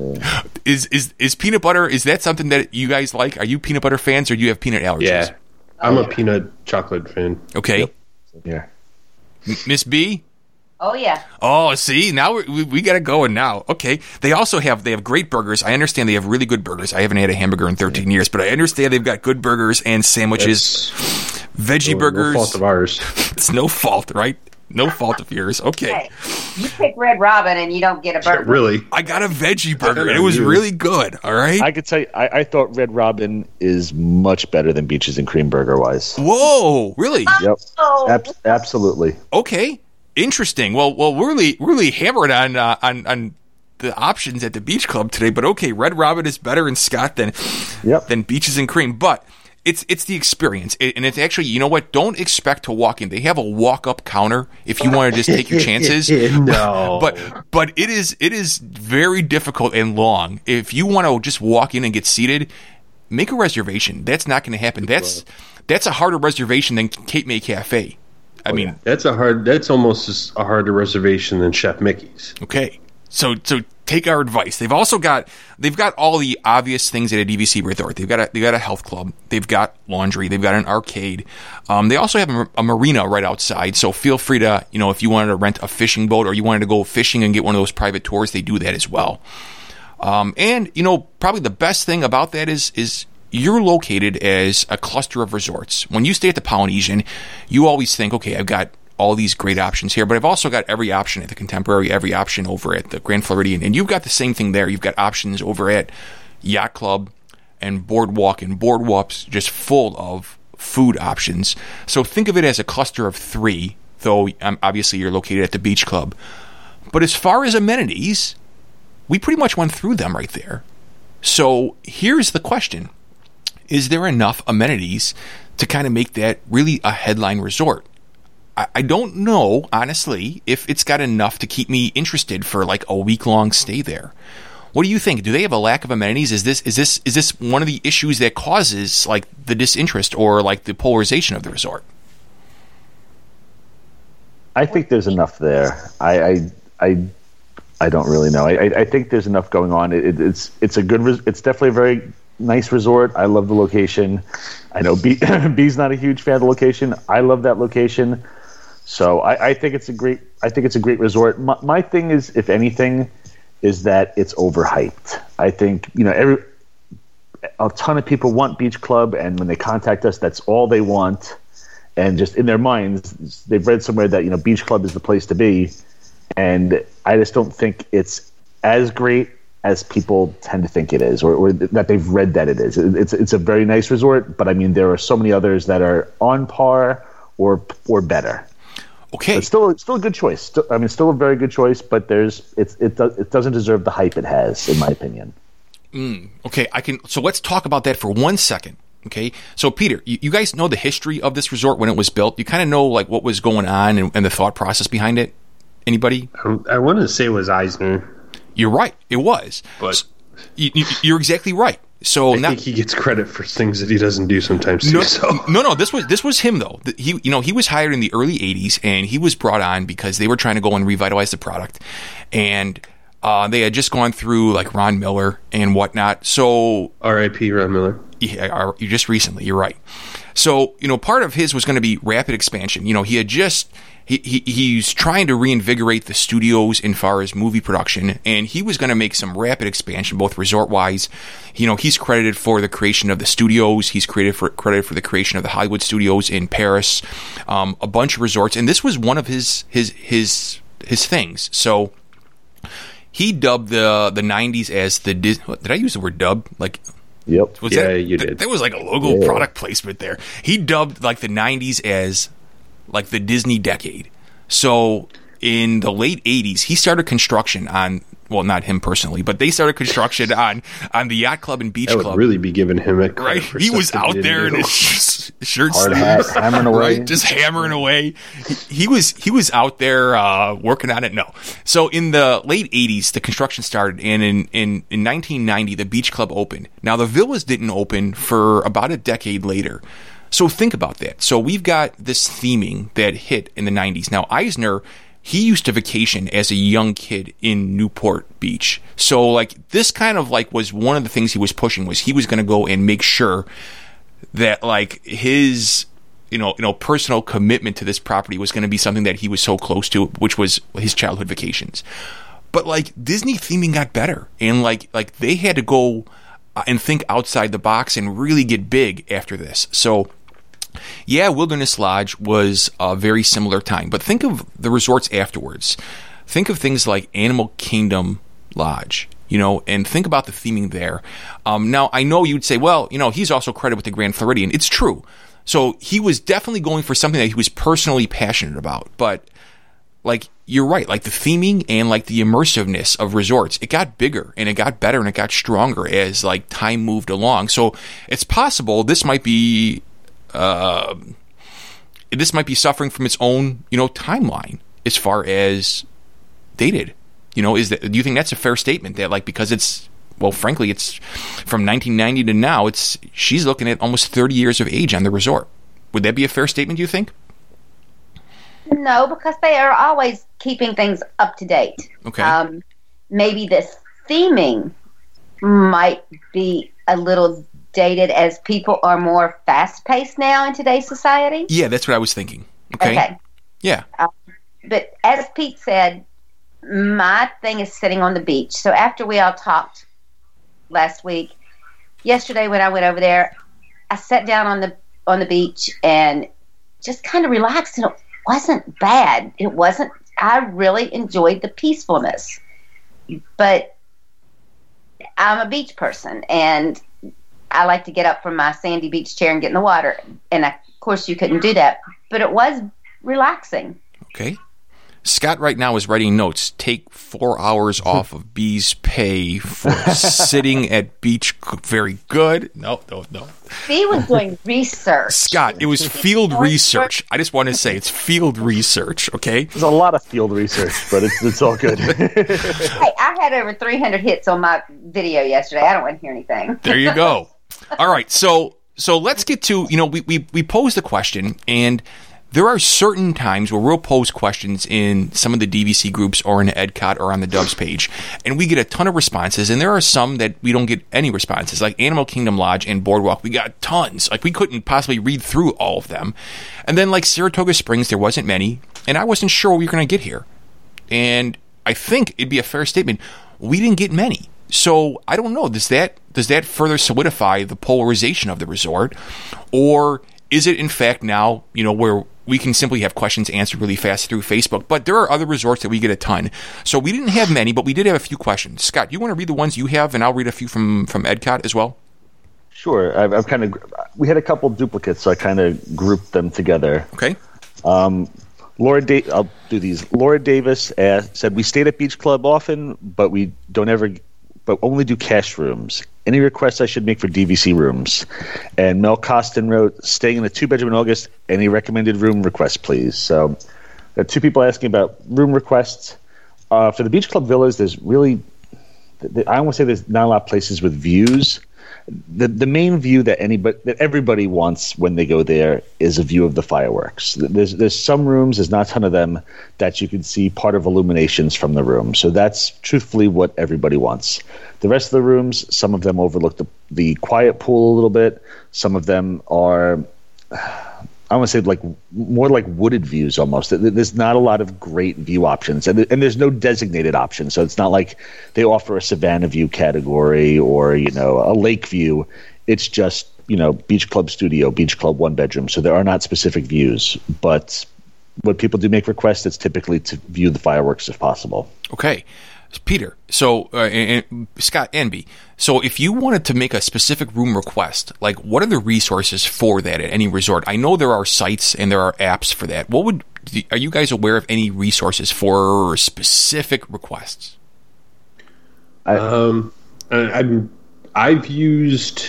Is peanut butter? Is that something that you guys like? Are you peanut butter fans, or do you have peanut allergies? Yeah, I'm a peanut chocolate fan. Okay. Yeah. Miss B. Oh, yeah. Oh, see, now we got it going now. Okay. They also have great burgers. I understand they have really good burgers. I haven't had a hamburger in 13 years, but I understand they've got good burgers and sandwiches, veggie burgers. No fault of ours. It's no fault, right? No fault of yours. Okay. Hey, you pick Red Robin and you don't get a burger. Yeah, really? I got a veggie burger. It was really good. All right. I could tell you, I thought Red Robin is much better than Beaches and Cream burger wise. Whoa, really? Yep. Absolutely. Okay. Interesting. Well, we're really hammered on the options at the Beach Club today. But okay, Red Robin is better in Scott than Beaches and Cream. But it's the experience, and it's actually, you know what? Don't expect to walk in. They have a walk-up counter if you want to just take your chances. No, but it is very difficult and long. If you want to just walk in and get seated, make a reservation. That's not going to happen. That's a harder reservation than Cape May Cafe. I mean, that's almost as a harder reservation than Chef Mickey's. Okay, so take our advice. They've got all the obvious things at a DVC resort. They've got a health club. They've got laundry. They've got an arcade. They also have a marina right outside. So feel free to, if you wanted to rent a fishing boat or you wanted to go fishing and get one of those private tours, they do that as well. And probably the best thing about that is you're located as a cluster of resorts. When you stay at the Polynesian, you always think, okay, I've got all these great options here, but I've also got every option at the Contemporary, every option over at the Grand Floridian, and you've got the same thing there. You've got options over at Yacht Club and Boardwalk, and Boardwalk's just full of food options. So think of it as a cluster of three, though obviously you're located at the Beach Club. But as far as amenities, we pretty much went through them right there. So here's the question. Is there enough amenities to kind of make that really a headline resort? I don't know, honestly, if it's got enough to keep me interested for like a week-long stay there. What do you think? Do they have a lack of amenities? Is this one of the issues that causes like the disinterest or like the polarization of the resort? I think there's enough there. I don't really know. I think there's enough going on. It's definitely a very nice resort. I love the location. I know B's not a huge fan of the location. I love that location. So I think it's a great resort. My thing is, if anything, is that it's overhyped. I think a ton of people want Beach Club, and when they contact us, that's all they want. And just in their minds, they've read somewhere that Beach Club is the place to be, and I just don't think it's as great as people tend to think it is, or that they've read that it is. It's a very nice resort, but I mean there are so many others that are on par or better. Okay. It's still a good choice. Still a very good choice, but it doesn't deserve the hype it has, in my opinion. Okay, so let's talk about that for 1 second. Okay, so Peter, you guys know the history of this resort when it was built. You kind of know like what was going on and the thought process behind it. Anybody? I wanted to say it was Eisner. You're right. It was. But you're exactly right. So I think he gets credit for things that he doesn't do sometimes too. No. This was him though. He was hired in the early '80s, and he was brought on because they were trying to go and revitalize the product, and they had just gone through like Ron Miller and whatnot. So R.I.P. Ron Miller. Yeah, just recently. You're right. So part of his was going to be rapid expansion. He had just. He's trying to reinvigorate the studios in far as movie production, and he was going to make some rapid expansion, both resort-wise. He's credited for the creation of the studios. He's credited for the creation of the Hollywood studios in Paris, a bunch of resorts, and this was one of his things. So he dubbed the 90s as the did I use the word dub? Like, yep. You did. That was like a logo product placement there. He dubbed like the 90s as like the Disney decade. So in the late 80s, he started construction on, well, not him personally, but they started construction on the Yacht Club and Beach Club. I would really be giving him a credit for He was stuff out there in his shirt hard hat, hammering away. Right? Just hammering away. He was out there working on it. No. So in the late 80s, the construction started, and in 1990, the Beach Club opened. Now, the villas didn't open for about a decade later. So think about that. So we've got this theming that hit in the 90s. Now, Eisner, he used to vacation as a young kid in Newport Beach. So, like, this kind of, like, was one of the things he was pushing, was he was going to go and make sure that, like, his, personal commitment to this property was going to be something that he was so close to, which was his childhood vacations. But, like, Disney theming got better. And, like they had to go and think outside the box and really get big after this. So, yeah, Wilderness Lodge was a very similar time. But think of the resorts afterwards. Think of things like Animal Kingdom Lodge, and think about the theming there. Now, I know you'd say, well, he's also credited with the Grand Floridian. It's true. So he was definitely going for something that he was personally passionate about. But, like, you're right. Like, the theming and, like, the immersiveness of resorts, it got bigger and it got better and it got stronger as, like, time moved along. So it's possible this might be suffering from its own, timeline as far as dated. Do you think that's a fair statement that, like, because it's, well, frankly, it's from 1990 to now, she's looking at almost 30 years of age on the resort. Would that be a fair statement, do you think? No, because they are always keeping things up to date. Okay. Maybe this theming might be a little dated as people are more fast-paced now in today's society. Yeah, that's what I was thinking. Okay. Yeah. But as Pete said, my thing is sitting on the beach. So after we all talked last week, yesterday when I went over there, I sat down on the beach and just kind of relaxed, and it wasn't bad. I really enjoyed the peacefulness. But I'm a beach person, and I like to get up from my sandy beach chair and get in the water. And of course you couldn't do that, but it was relaxing. Okay. Scott right now is writing notes. Take 4 hours off of B's pay for sitting at beach. Very good. No. B was doing research. Scott, it was field research. I just want to say it's field research, okay? There's a lot of field research, but it's all good. Hey, I had over 300 hits on my video yesterday. I don't want to hear anything. There you go. All right, so let's get to, we posed the question, and there are certain times where we'll pose questions in some of the DVC groups or in EdCot or on the Dubs page, and we get a ton of responses, and there are some that we don't get any responses, like Animal Kingdom Lodge and Boardwalk. We got tons. Like, we couldn't possibly read through all of them. And then, like, Saratoga Springs, there wasn't many, and I wasn't sure what we were going to get here. And I think it'd be a fair statement, we didn't get many. So I don't know, does that further solidify the polarization of the resort? Or is it, in fact, now, where we can simply have questions answered really fast through Facebook? But there are other resorts that we get a ton. So we didn't have many, but we did have a few questions. Scott, you want to read the ones you have, and I'll read a few from EdCot as well? Sure. We had a couple duplicates, so I kind of grouped them together. Okay. I'll do these. Laura Davis said, we stayed at Beach Club often, but we but only do cash rooms. Any requests I should make for DVC rooms? And Mel Costin wrote, staying in a 2-bedroom in August. Any recommended room requests, please? So there are 2 people asking about room requests. For the Beach Club villas, there's really, I don't want to say there's not a lot of places with views. The main view that everybody wants when they go there is a view of the fireworks. There's some rooms, there's not a ton of them, that you can see part of illuminations from the room. So that's truthfully what everybody wants. The rest of the rooms, some of them overlook the quiet pool a little bit. Some of them are, I want to say, like more like wooded views almost. There's not a lot of great view options, and there's no designated option. So it's not like they offer a Savannah view category or a lake view. It's just Beach Club studio, Beach Club 1-bedroom. So there are not specific views, but when people do make requests, it's typically to view the fireworks if possible. Okay. Peter, so and Scott and B. So if you wanted to make a specific room request, like what are the resources for that at any resort? I know there are sites and there are apps for that. Are you guys aware of any resources for specific requests? I've used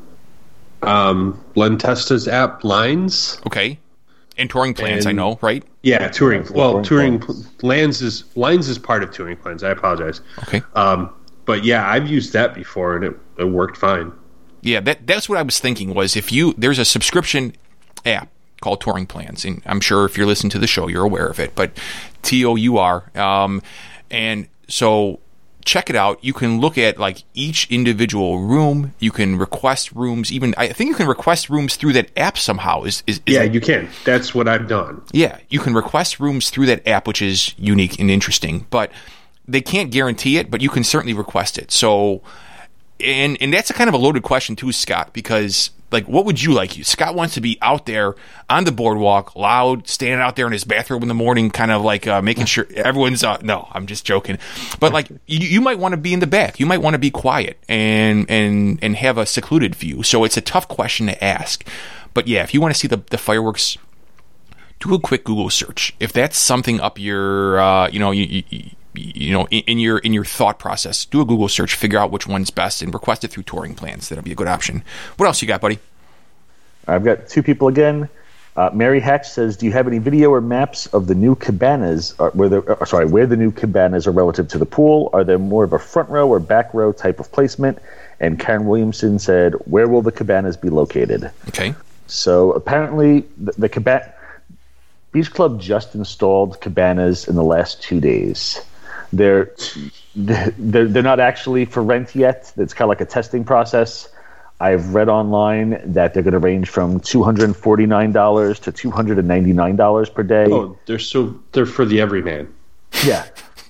Lentesta's app Lines. Okay. And Touring Plans, I know, right? Yeah, Touring. Well, Lines is part of Touring Plans. I apologize. Okay. But yeah, I've used that before, and it worked fine. Yeah, that's what I was thinking was there's a subscription app called Touring Plans, and I'm sure if you're listening to the show, you're aware of it, but TOUR. And so check it out. You can look at like each individual room. You can request rooms. Even I think you can request rooms through that app somehow. You can. That's what I've done. Yeah, you can request rooms through that app, which is unique and interesting. But they can't guarantee it, but you can certainly request it. So, and that's a kind of a loaded question too, Scott, because like, what would you like? Scott wants to be out there on the boardwalk, loud, standing out there in his bathrobe in the morning, kind of like making sure everyone's. No, I'm just joking. But like, you might want to be in the back. You might want to be quiet and have a secluded view. So it's a tough question to ask. But yeah, if you want to see the fireworks, do a quick Google search. If that's something up your, in your thought process, do a Google search, figure out which one's best, and request it through Touring Plans. That'll be a good option. What else you got, buddy? I've got 2 people again. Mary Hatch says, do you have any video or maps of the new cabanas, where the new cabanas are relative to the pool? Are there more of a front row or back row type of placement? And Karen Williamson said, where will the cabanas be located? Okay. So apparently the Beach Club just installed cabanas in the last 2 days. They're not actually for rent yet. It's kind of like a testing process. I've read online that they're going to range from $249 to $299 per day. Oh, they're for the everyman. Yeah.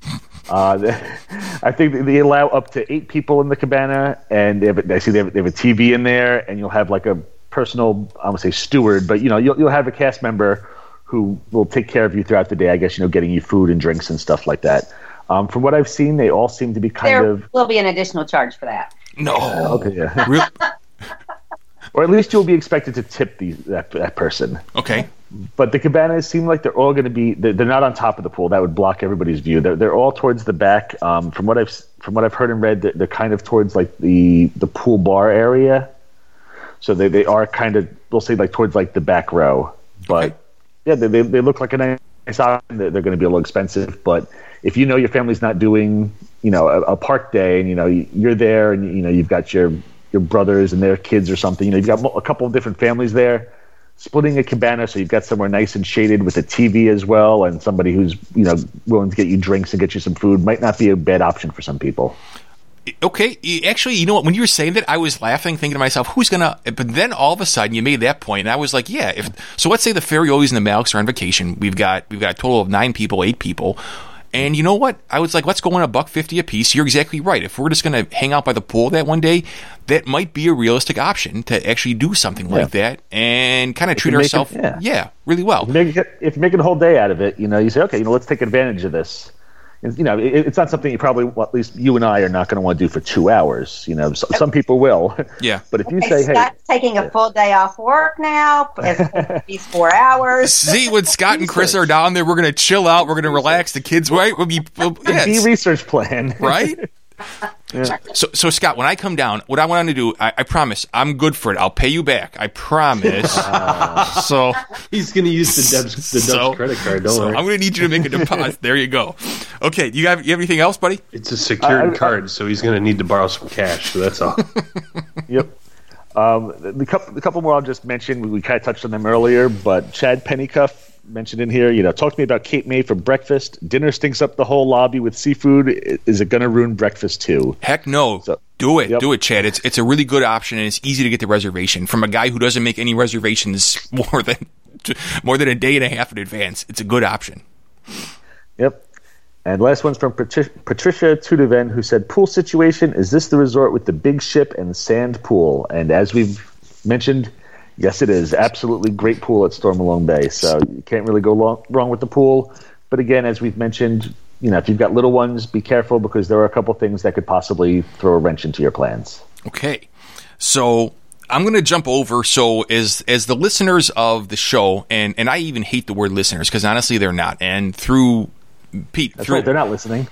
I think they allow up to 8 people in the cabana, and they have a TV in there, and you'll have like a personal, I would say steward, but you'll have a cast member who will take care of you throughout the day. I guess getting you food and drinks and stuff like that. From what I've seen, they all seem to be there will be an additional charge for that. No. Okay, yeah. Or at least you'll be expected to tip that person. Okay. But the cabanas seem like they're all going to be. They're not on top of the pool. That would block everybody's view. They're all towards the back. From what I've heard and read, they're kind of towards like the pool bar area. So they are kind of, we'll say, like towards like the back row. But yeah, they look like a nice option. They're going to be a little expensive, but if your family's not doing a park day, and you're there, and you've got your brothers and their kids or something, you've got a couple of different families there, splitting a cabana so you've got somewhere nice and shaded with a TV as well, and somebody who's willing to get you drinks and get you some food might not be a bad option for some people. Okay, actually, you know what? When you were saying that, I was laughing, thinking to myself, "Who's gonna?" But then all of a sudden, you made that point, and I was like, "Yeah." So, let's say the Ferriolis and the Malks are on vacation. We've got a total of 9 people, 8 people, and you know what? I was like, "Let's go in $150 a piece." You're exactly right. If we're just gonna hang out by the pool that one day, that might be a realistic option to actually do something like that and kind of treat ourselves, really well. If you're making a whole day out of it, you say, "Okay, let's take advantage of this." it's not something you probably, well, at least you and I are not going to want to do for 2 hours. Some people will. Yeah. But if you say, hey, Scott's taking a full day off work now, these 4 hours. See, when Scott and Chris are down there, we're going to chill out. We're going to relax. The kids, right? the research plan. Right? Yeah. So Scott, when I come down, what I want to do, I promise, I'm good for it. I'll pay you back. I promise. So he's going to use the Dubs credit card. Don't worry. I'm going to need you to make a deposit. There you go. Okay, you have anything else, buddy? It's a secured card, so he's going to need to borrow some cash. So that's all. Yep. The couple more I'll just mention. We kind of touched on them earlier, but Chad Pennycuff mentioned in here, talk to me about Cape May for breakfast. Dinner stinks up the whole lobby with seafood. Is it going to ruin breakfast too? Heck no. Do it. Yep. Do it, Chad. It's a really good option, and it's easy to get the reservation from a guy who doesn't make any reservations more than a day and a half in advance. It's a good option. Yep. And last one's from Patricia Tudeven, who said, pool situation, is this the resort with the big ship and sand pool? And as we've mentioned, yes, it is. Absolutely great pool at Stormalone Bay. So you can't really go wrong with the pool. But again, as we've mentioned, if you've got little ones, be careful because there are a couple things that could possibly throw a wrench into your plans. Okay. So I'm going to jump over. So as the listeners of the show, and I even hate the word listeners because honestly they're not. And through Pete, that's right, they're not listening.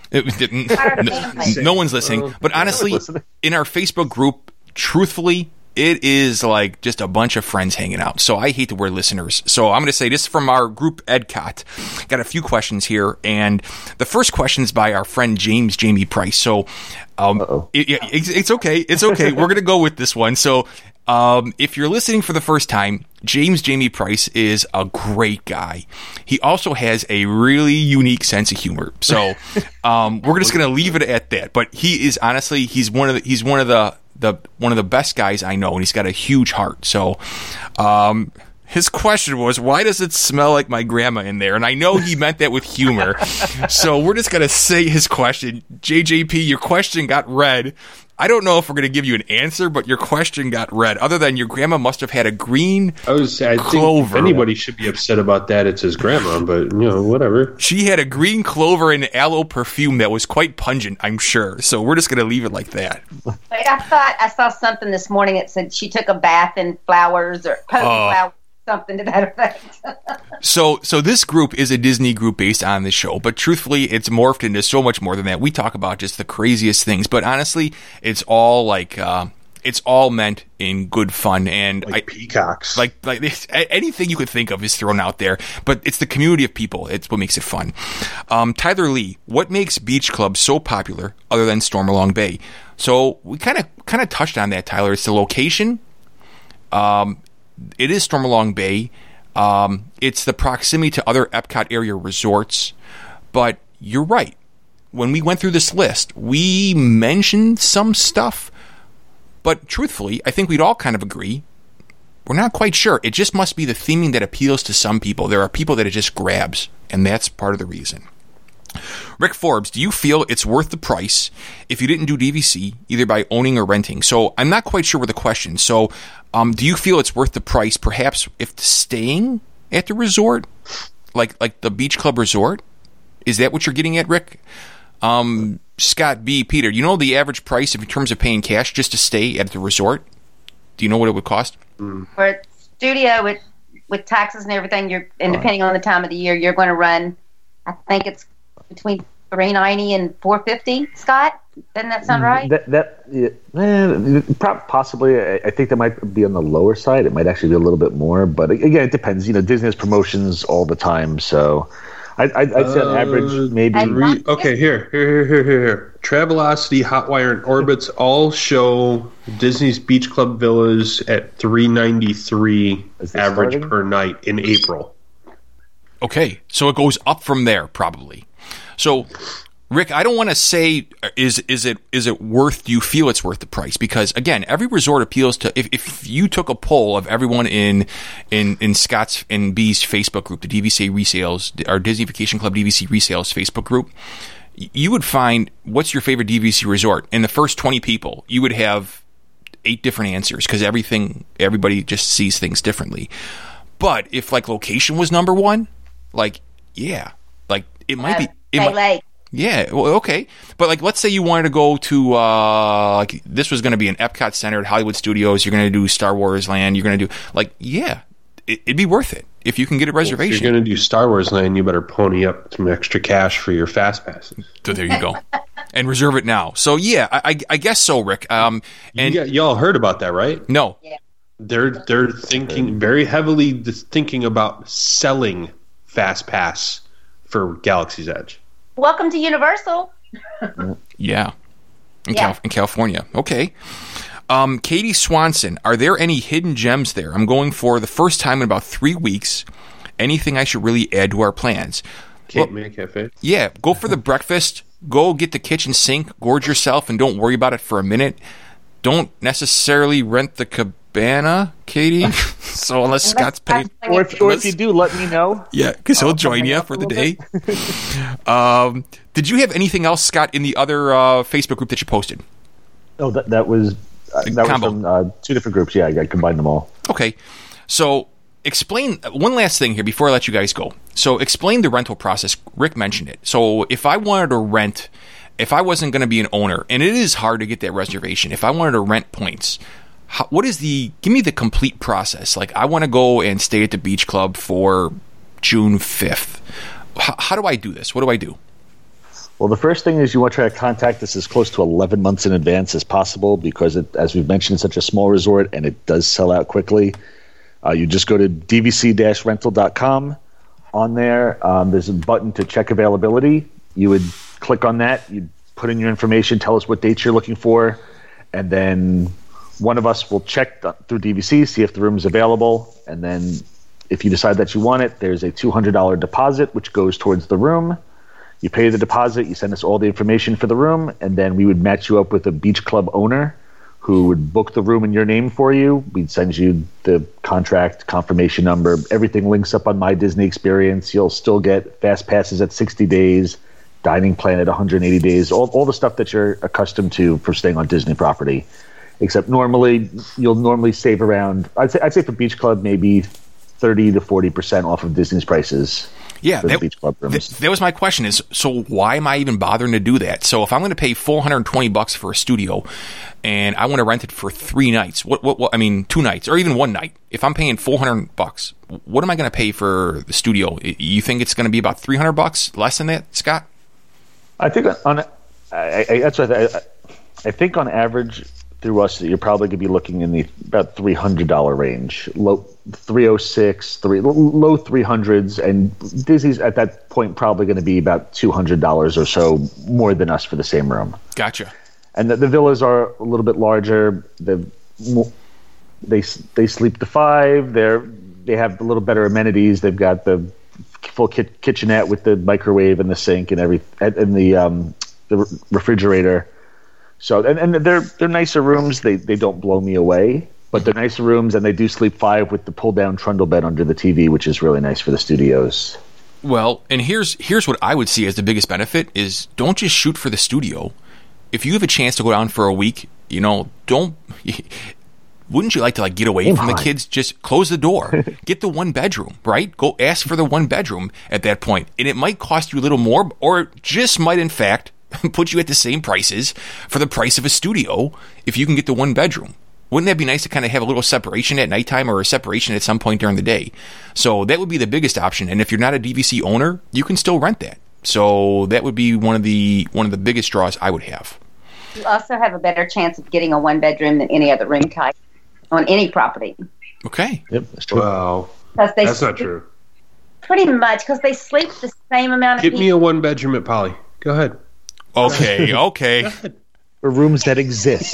No one's listening. But honestly, in our Facebook group, truthfully, it is like just a bunch of friends hanging out. So I hate the word listeners. So I'm going to say this from our group EdCot. Got a few questions here. And the first question is by our friend Jamie Price. So it's okay. It's okay. We're going to go with this one. So if you're listening for the first time, Jamie Price is a great guy. He also has a really unique sense of humor. So we're just going to leave it at that. But he is honestly, he's one of the best guys I know, and he's got a huge heart. So his question was, why does it smell like my grandma in there? And I know he meant that with humor. So we're just going to say his question. JJP, your question got read. I don't know if we're going to give you an answer, but your question got read. Other than your grandma must have had a green I clover. think if anybody should be upset about that, it's his grandma, but, whatever. She had a green clover and aloe perfume that was quite pungent, I'm sure. So we're just going to leave it like that. Wait, I thought I saw something this morning that said she took a bath in flowers or potent flowers. Something to that effect. So this group is a Disney group based on the show, but truthfully, it's morphed into so much more than that. We talk about just the craziest things, but honestly, it's all it's all meant in good fun and peacocks. Like anything you could think of is thrown out there, but it's the community of people. It's what makes it fun. Tyler Lee, what makes Beach Club so popular other than Stormalong Bay? So we kind of touched on that, Tyler. It's the location. It is Stormalong Bay. It's the proximity to other Epcot area resorts. But you're right. When we went through this list, we mentioned some stuff. But truthfully, I think we'd all kind of agree. We're not quite sure. It just must be the theming that appeals to some people. There are people that it just grabs. And that's part of the reason. Rick Forbes, do you feel it's worth the price if you didn't do DVC, either by owning or renting? So I'm not quite sure with the question. So do you feel it's worth the price, perhaps, if staying at the resort, like the Beach Club Resort? Is that what you're getting at, Rick? Scott B. Peter, you know the average price in terms of paying cash just to stay at the resort? Do you know what it would cost? For a studio with taxes and everything, and depending on the time of the year, you're going to run, I think it's between $390 and $450. Scott, doesn't that sound right? Possibly. I think that might be on the lower side. It might actually be a little bit more, but again, it depends. Disney has promotions all the time, so I'd say on average maybe. Okay, here. Travelocity, Hotwire, and Orbitz all show Disney's Beach Club villas at $393 average per night in April. Okay, so it goes up from there probably. So, Rick, I don't want to say is it worth? Do you feel it's worth the price? Because again, every resort appeals to. If you took a poll of everyone in Scott's and B's Facebook group, the DVC resales, our Disney Vacation Club DVC resales Facebook group, you would find what's your favorite DVC resort. In the first 20 people, you would have 8 different answers because everybody just sees things differently. But if location was number one, it might be. Yeah, well, okay. But, like, let's say you wanted to go to, like, this was going to be an Epcot Center at Hollywood Studios. You're going to do Star Wars Land. You're going to do, like, yeah, it'd be worth it if you can get a reservation. If you're going to do Star Wars Land, you better pony up some extra cash for your fast passes. So there you go. And reserve it now. So, yeah, I guess so, Rick. And y'all heard about that, right? No. Yeah. They're thinking very heavily thinking about selling Fast Pass for Galaxy's Edge. Welcome to Universal. Yeah. In California. Okay. Katie Swanson, are there any hidden gems there? I'm going for the first time in about 3 weeks. Anything I should really add to our plans? Cape May Cafe? Yeah. Go for the breakfast. Go get the kitchen sink. Gorge yourself and don't worry about it for a minute. Don't necessarily rent the cabana, Katie. So unless Scott's paying. Or if you do, let me know. Yeah, because he'll join you for the day. Did you have anything else, Scott, in the other Facebook group that you posted? Oh, that was from 2 different groups. Yeah, I combined them all. Okay. So explain one last thing here before I let you guys go. So explain the rental process. Rick mentioned it. So if I wanted to rent, if I wasn't going to be an owner, and it is hard to get that reservation, if I wanted to rent points, give me the complete process. Like, I want to go and stay at the beach club for June 5th. How do I do this? What do I do? Well, the first thing is you want to try to contact us as close to 11 months in advance as possible because, as we've mentioned, it's such a small resort and it does sell out quickly. You just go to dvc-rental.com. On there, there's a button to check availability. You would click on that. You'd put in your information, tell us what dates you're looking for, and then one of us will check through DVC, see if the room is available, and then if you decide that you want it, there's a $200 deposit, which goes towards the room. You pay the deposit, you send us all the information for the room, and then we would match you up with a beach club owner who would book the room in your name for you. We'd send you the contract, confirmation number. Everything links up on My Disney Experience. You'll still get fast passes at 60 days, dining plan at 180 days, all the stuff that you're accustomed to for staying on Disney property. Except you'll save around, I'd say for Beach Club, maybe 30 to 40% off of Disney's prices. Yeah, for the Beach Club rooms. That was my question is, so why am I even bothering to do that? So if I'm going to pay $420 for a studio and I want to rent it for 3 nights, 2 nights or even 1 night, if I'm paying $400, what am I going to pay for the studio? You think it's going to be about $300 less than that, Scott? I think I think on average through us, you're probably going to be looking in the about $300 range, low 306, low 300s, and Disney's at that point probably going to be about $200 or so more than us for the same room. Gotcha. And the villas are a little bit larger. They sleep to 5. They have a little better amenities. They've got the full kitchenette with the microwave and the sink and the refrigerator. So and they're nicer rooms. They don't blow me away, but they're nicer rooms, and they do sleep 5 with the pull down trundle bed under the TV, which is really nice for the studios. Well, and here's what I would see as the biggest benefit is don't just shoot for the studio. If you have a chance to go down for a week, wouldn't you like to get away from the kids? Just close the door, get the 1 bedroom, right? Go ask for the 1 bedroom at that point, and it might cost you a little more, or it just might in fact put you at the same prices for the price of a studio if you can get the 1 bedroom. Wouldn't that be nice to kind of have a little separation at nighttime or a separation at some point during the day? So that would be the biggest option. And if you're not a DVC owner, you can still rent that. So that would be one of the biggest draws I would have. You also have a better chance of getting a 1 bedroom than any other room type on any property. Okay. Yep, that's true. Wow. That's not true. Pretty much, because they sleep the same amount of people. Get me a 1 bedroom at Poly. Go ahead. Okay. For rooms that exist.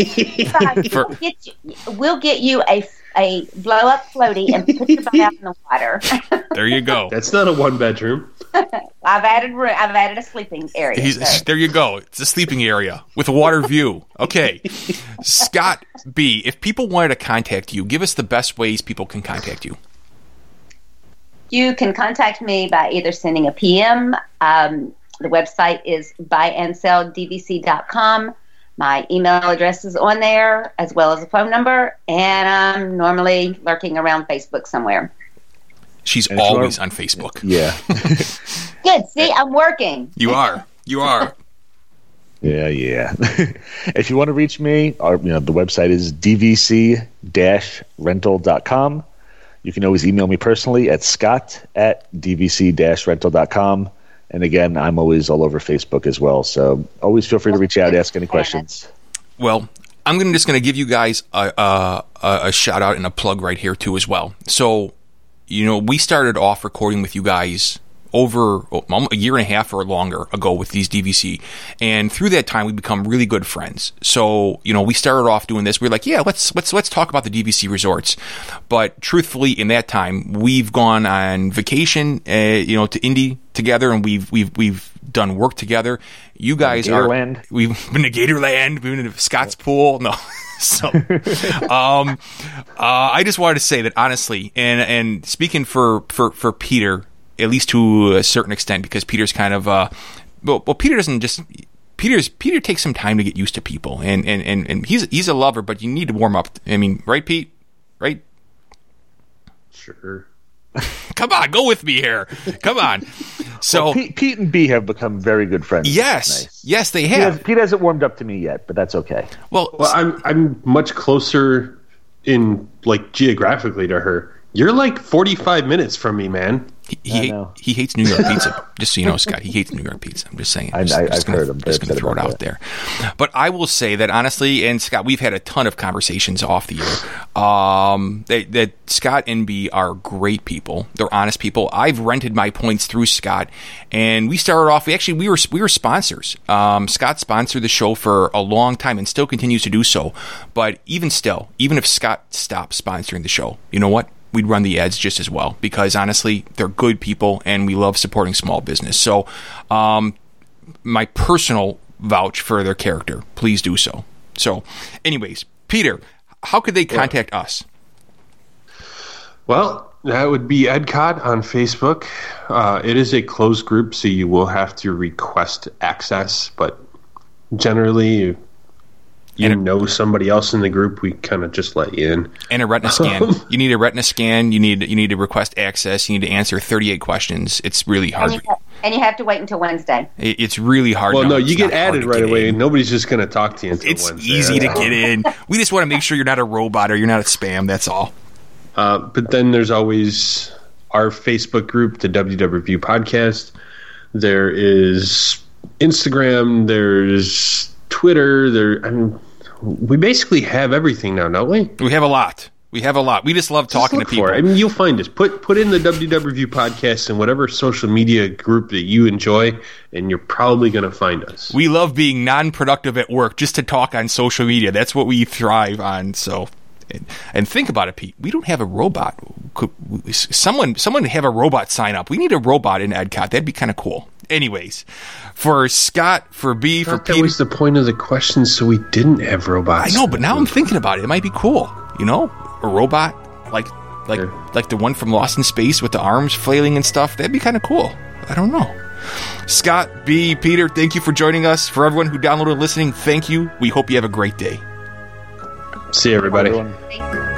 We'll get you a blow up floaty and put your butt out in the water. There you go. That's not a 1 bedroom. I've added a sleeping area. There you go. It's a sleeping area with a water view. Okay. Scott B., if people wanted to contact you, give us the best ways people can contact you. You can contact me by either sending a PM. The website is buyandselldvc.com. My email address is on there, as well as a phone number, and I'm normally lurking around Facebook somewhere. She's always on Facebook. Yeah. Good. See, I'm working. You are. You are. Yeah. If you want to reach me, the website is dvc-rental.com. You can always email me personally at scott@dvc-rental.com. And again, I'm always all over Facebook as well. So always feel free to reach out, ask any questions. Well, I'm just going to give you guys a shout out and a plug right here too as well. So, we started off recording with you guys over a year and a half or longer ago with these DVC, and through that time we become really good friends. So we started off doing this. We're like, yeah, let's talk about the DVC resorts. But truthfully, in that time, we've gone on vacation, to Indy together, and we've done work together. You guys we've been to Gatorland, we've been to Scott's pool. No. So, I just wanted to say that honestly, and speaking for Peter, at least to a certain extent, because Peter's kind of Peter doesn't just Peter takes some time to get used to people, and he's a lover, but you need to warm up. I mean, right, Pete? Right? Sure. Come on, go with me here. Come on. So Pete and B have become very good friends. Yes, they have. Pete hasn't warmed up to me yet, but that's okay. Well, I'm much closer in geographically to her. You're 45 minutes from me, man. He hates New York pizza. Just so you know, Scott, he hates New York pizza. I'm just saying. I've heard him. Just going to throw it out there. But I will say that honestly, and Scott, we've had a ton of conversations off the air. That Scott and B are great people. They're honest people. I've rented my points through Scott, and we started off. We were sponsors. Scott sponsored the show for a long time and still continues to do so. But even if Scott stopped sponsoring the show, you know what? We'd run the ads just as well, because honestly, they're good people and we love supporting small business. So, my personal vouch for their character, please do so. So, anyways, Peter, how could they contact us? Well, that would be EdCod on Facebook. It is a closed group, so you will have to request access, but generally, somebody else in the group, we kind of just let you in. And a retina scan. You need a retina scan. You need to request access. You need to answer 38 questions. It's really hard. And you have to wait until Wednesday. It's really hard. Well, no, you get added right away, and nobody's just going to talk to you until Wednesday. It's easy to get in. We just want to make sure you're not a robot or you're not a spam. That's all. But then there's always our Facebook group, the WW Review Podcast. There is Instagram. There's Twitter. We basically have everything now, don't we? We have a lot. We just love talking to people. I mean, you'll find us. Put in the WW Review Podcast in whatever social media group that you enjoy, and you're probably going to find us. We love being non-productive at work just to talk on social media. That's what we thrive on. So, and think about it, Pete. We don't have a robot. Could someone have a robot sign up? We need a robot in EdCot. That'd be kind of cool. Anyways, for Scott, for B, for Peter. That was the point of the question, so we didn't have robots. I know, but now I'm thinking about it. It might be cool. A robot like the one from Lost in Space with the arms flailing and stuff. That'd be kind of cool. I don't know. Scott, B, Peter, thank you for joining us. For everyone who downloaded and listening, thank you. We hope you have a great day. See you, everybody. Thank you.